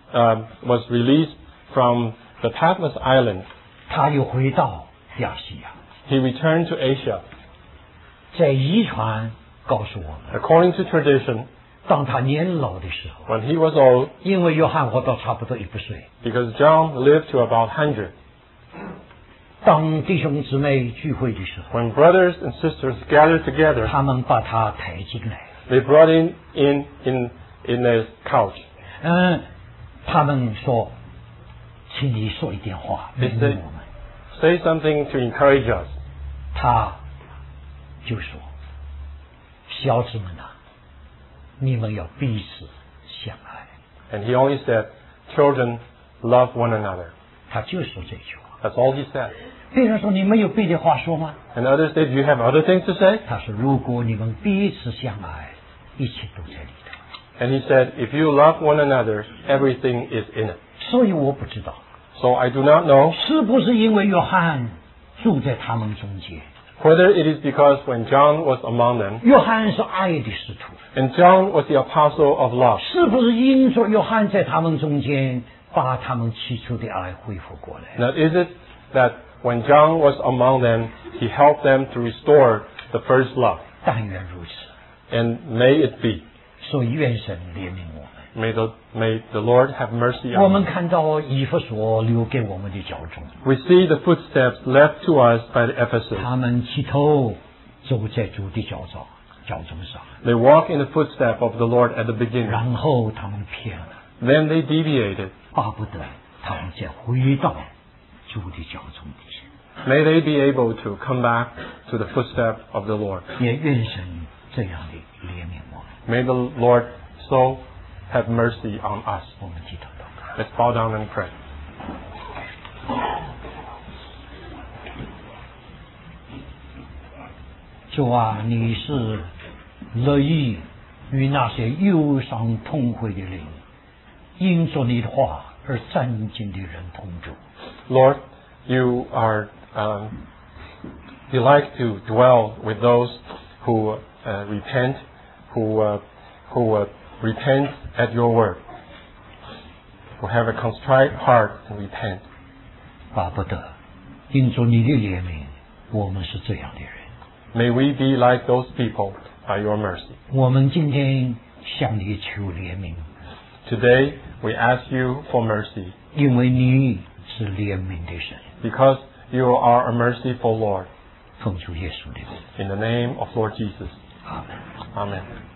was released from the Patmos Island. 他又回到亚细亚。 He returned to Asia. 在遗传告诉我们， According to tradition, 当他年老的时候， when he was old, 因为约翰活到差不多100岁， because John lived to about 100, 当弟兄姊妹聚会的时候， when brothers and sisters gathered together, 他们把他抬进来， they brought him in a couch. 他们说，请你说一点话， They 勉励 said, 我们。 say something to encourage us. 他就说：“小子们啊，你们要彼此相爱。 And he only said, children, love one another. ” 他就说这句话。 That's all he said. 别人说：“你们有别的话说吗 And others said, do you have other things to say?？” 他说：“如果你们彼此相爱，一切都在里头。 And he said, if you love one another, everything is in it. ” 所以我不知道 So I do not know 是不是因为约翰住在他们中间， whether it is because when John was among them, 约翰是爱的使徒， and John was the apostle of love, 是不是因着约翰在他们中间，把他们起初的爱恢复过来？ now is it that when John was among them, he helped them to restore the first love? 但愿如此。 And may it be. 所以愿神怜悯我们。 May the Lord have mercy 我 on 们 us. 看到以弗所留给我们的教众， We see the footsteps left to us by the Ephesus. 他们起头走在主的脚中上， They walk in the footstep of the Lord at the beginning. 然后他们偏了， Then they deviated. 巴不得他们再回到主的脚中底下。 May they be able to come back to the footstep of the Lord. 也愿神这样的怜悯我们。 May the Lord so have mercy on us. 我们低头祷告。 Let's bow down and pray. 主啊，你是乐意与那些忧伤痛悔的人，因着你的话而战兢的人同住。 Lord, you are you like to dwell with those who repent, who repent at your word, who have a contrite heart and repent. 巴不得因着你的怜悯，我们是这样的人。 May we be like those people by your mercy. 我们今天向你求怜悯， Today we ask you for mercy 因为你是怜悯的神。 because you are a merciful Lord. 奉主耶稣的名， In the name of Lord Jesus. 阿门。 Amen.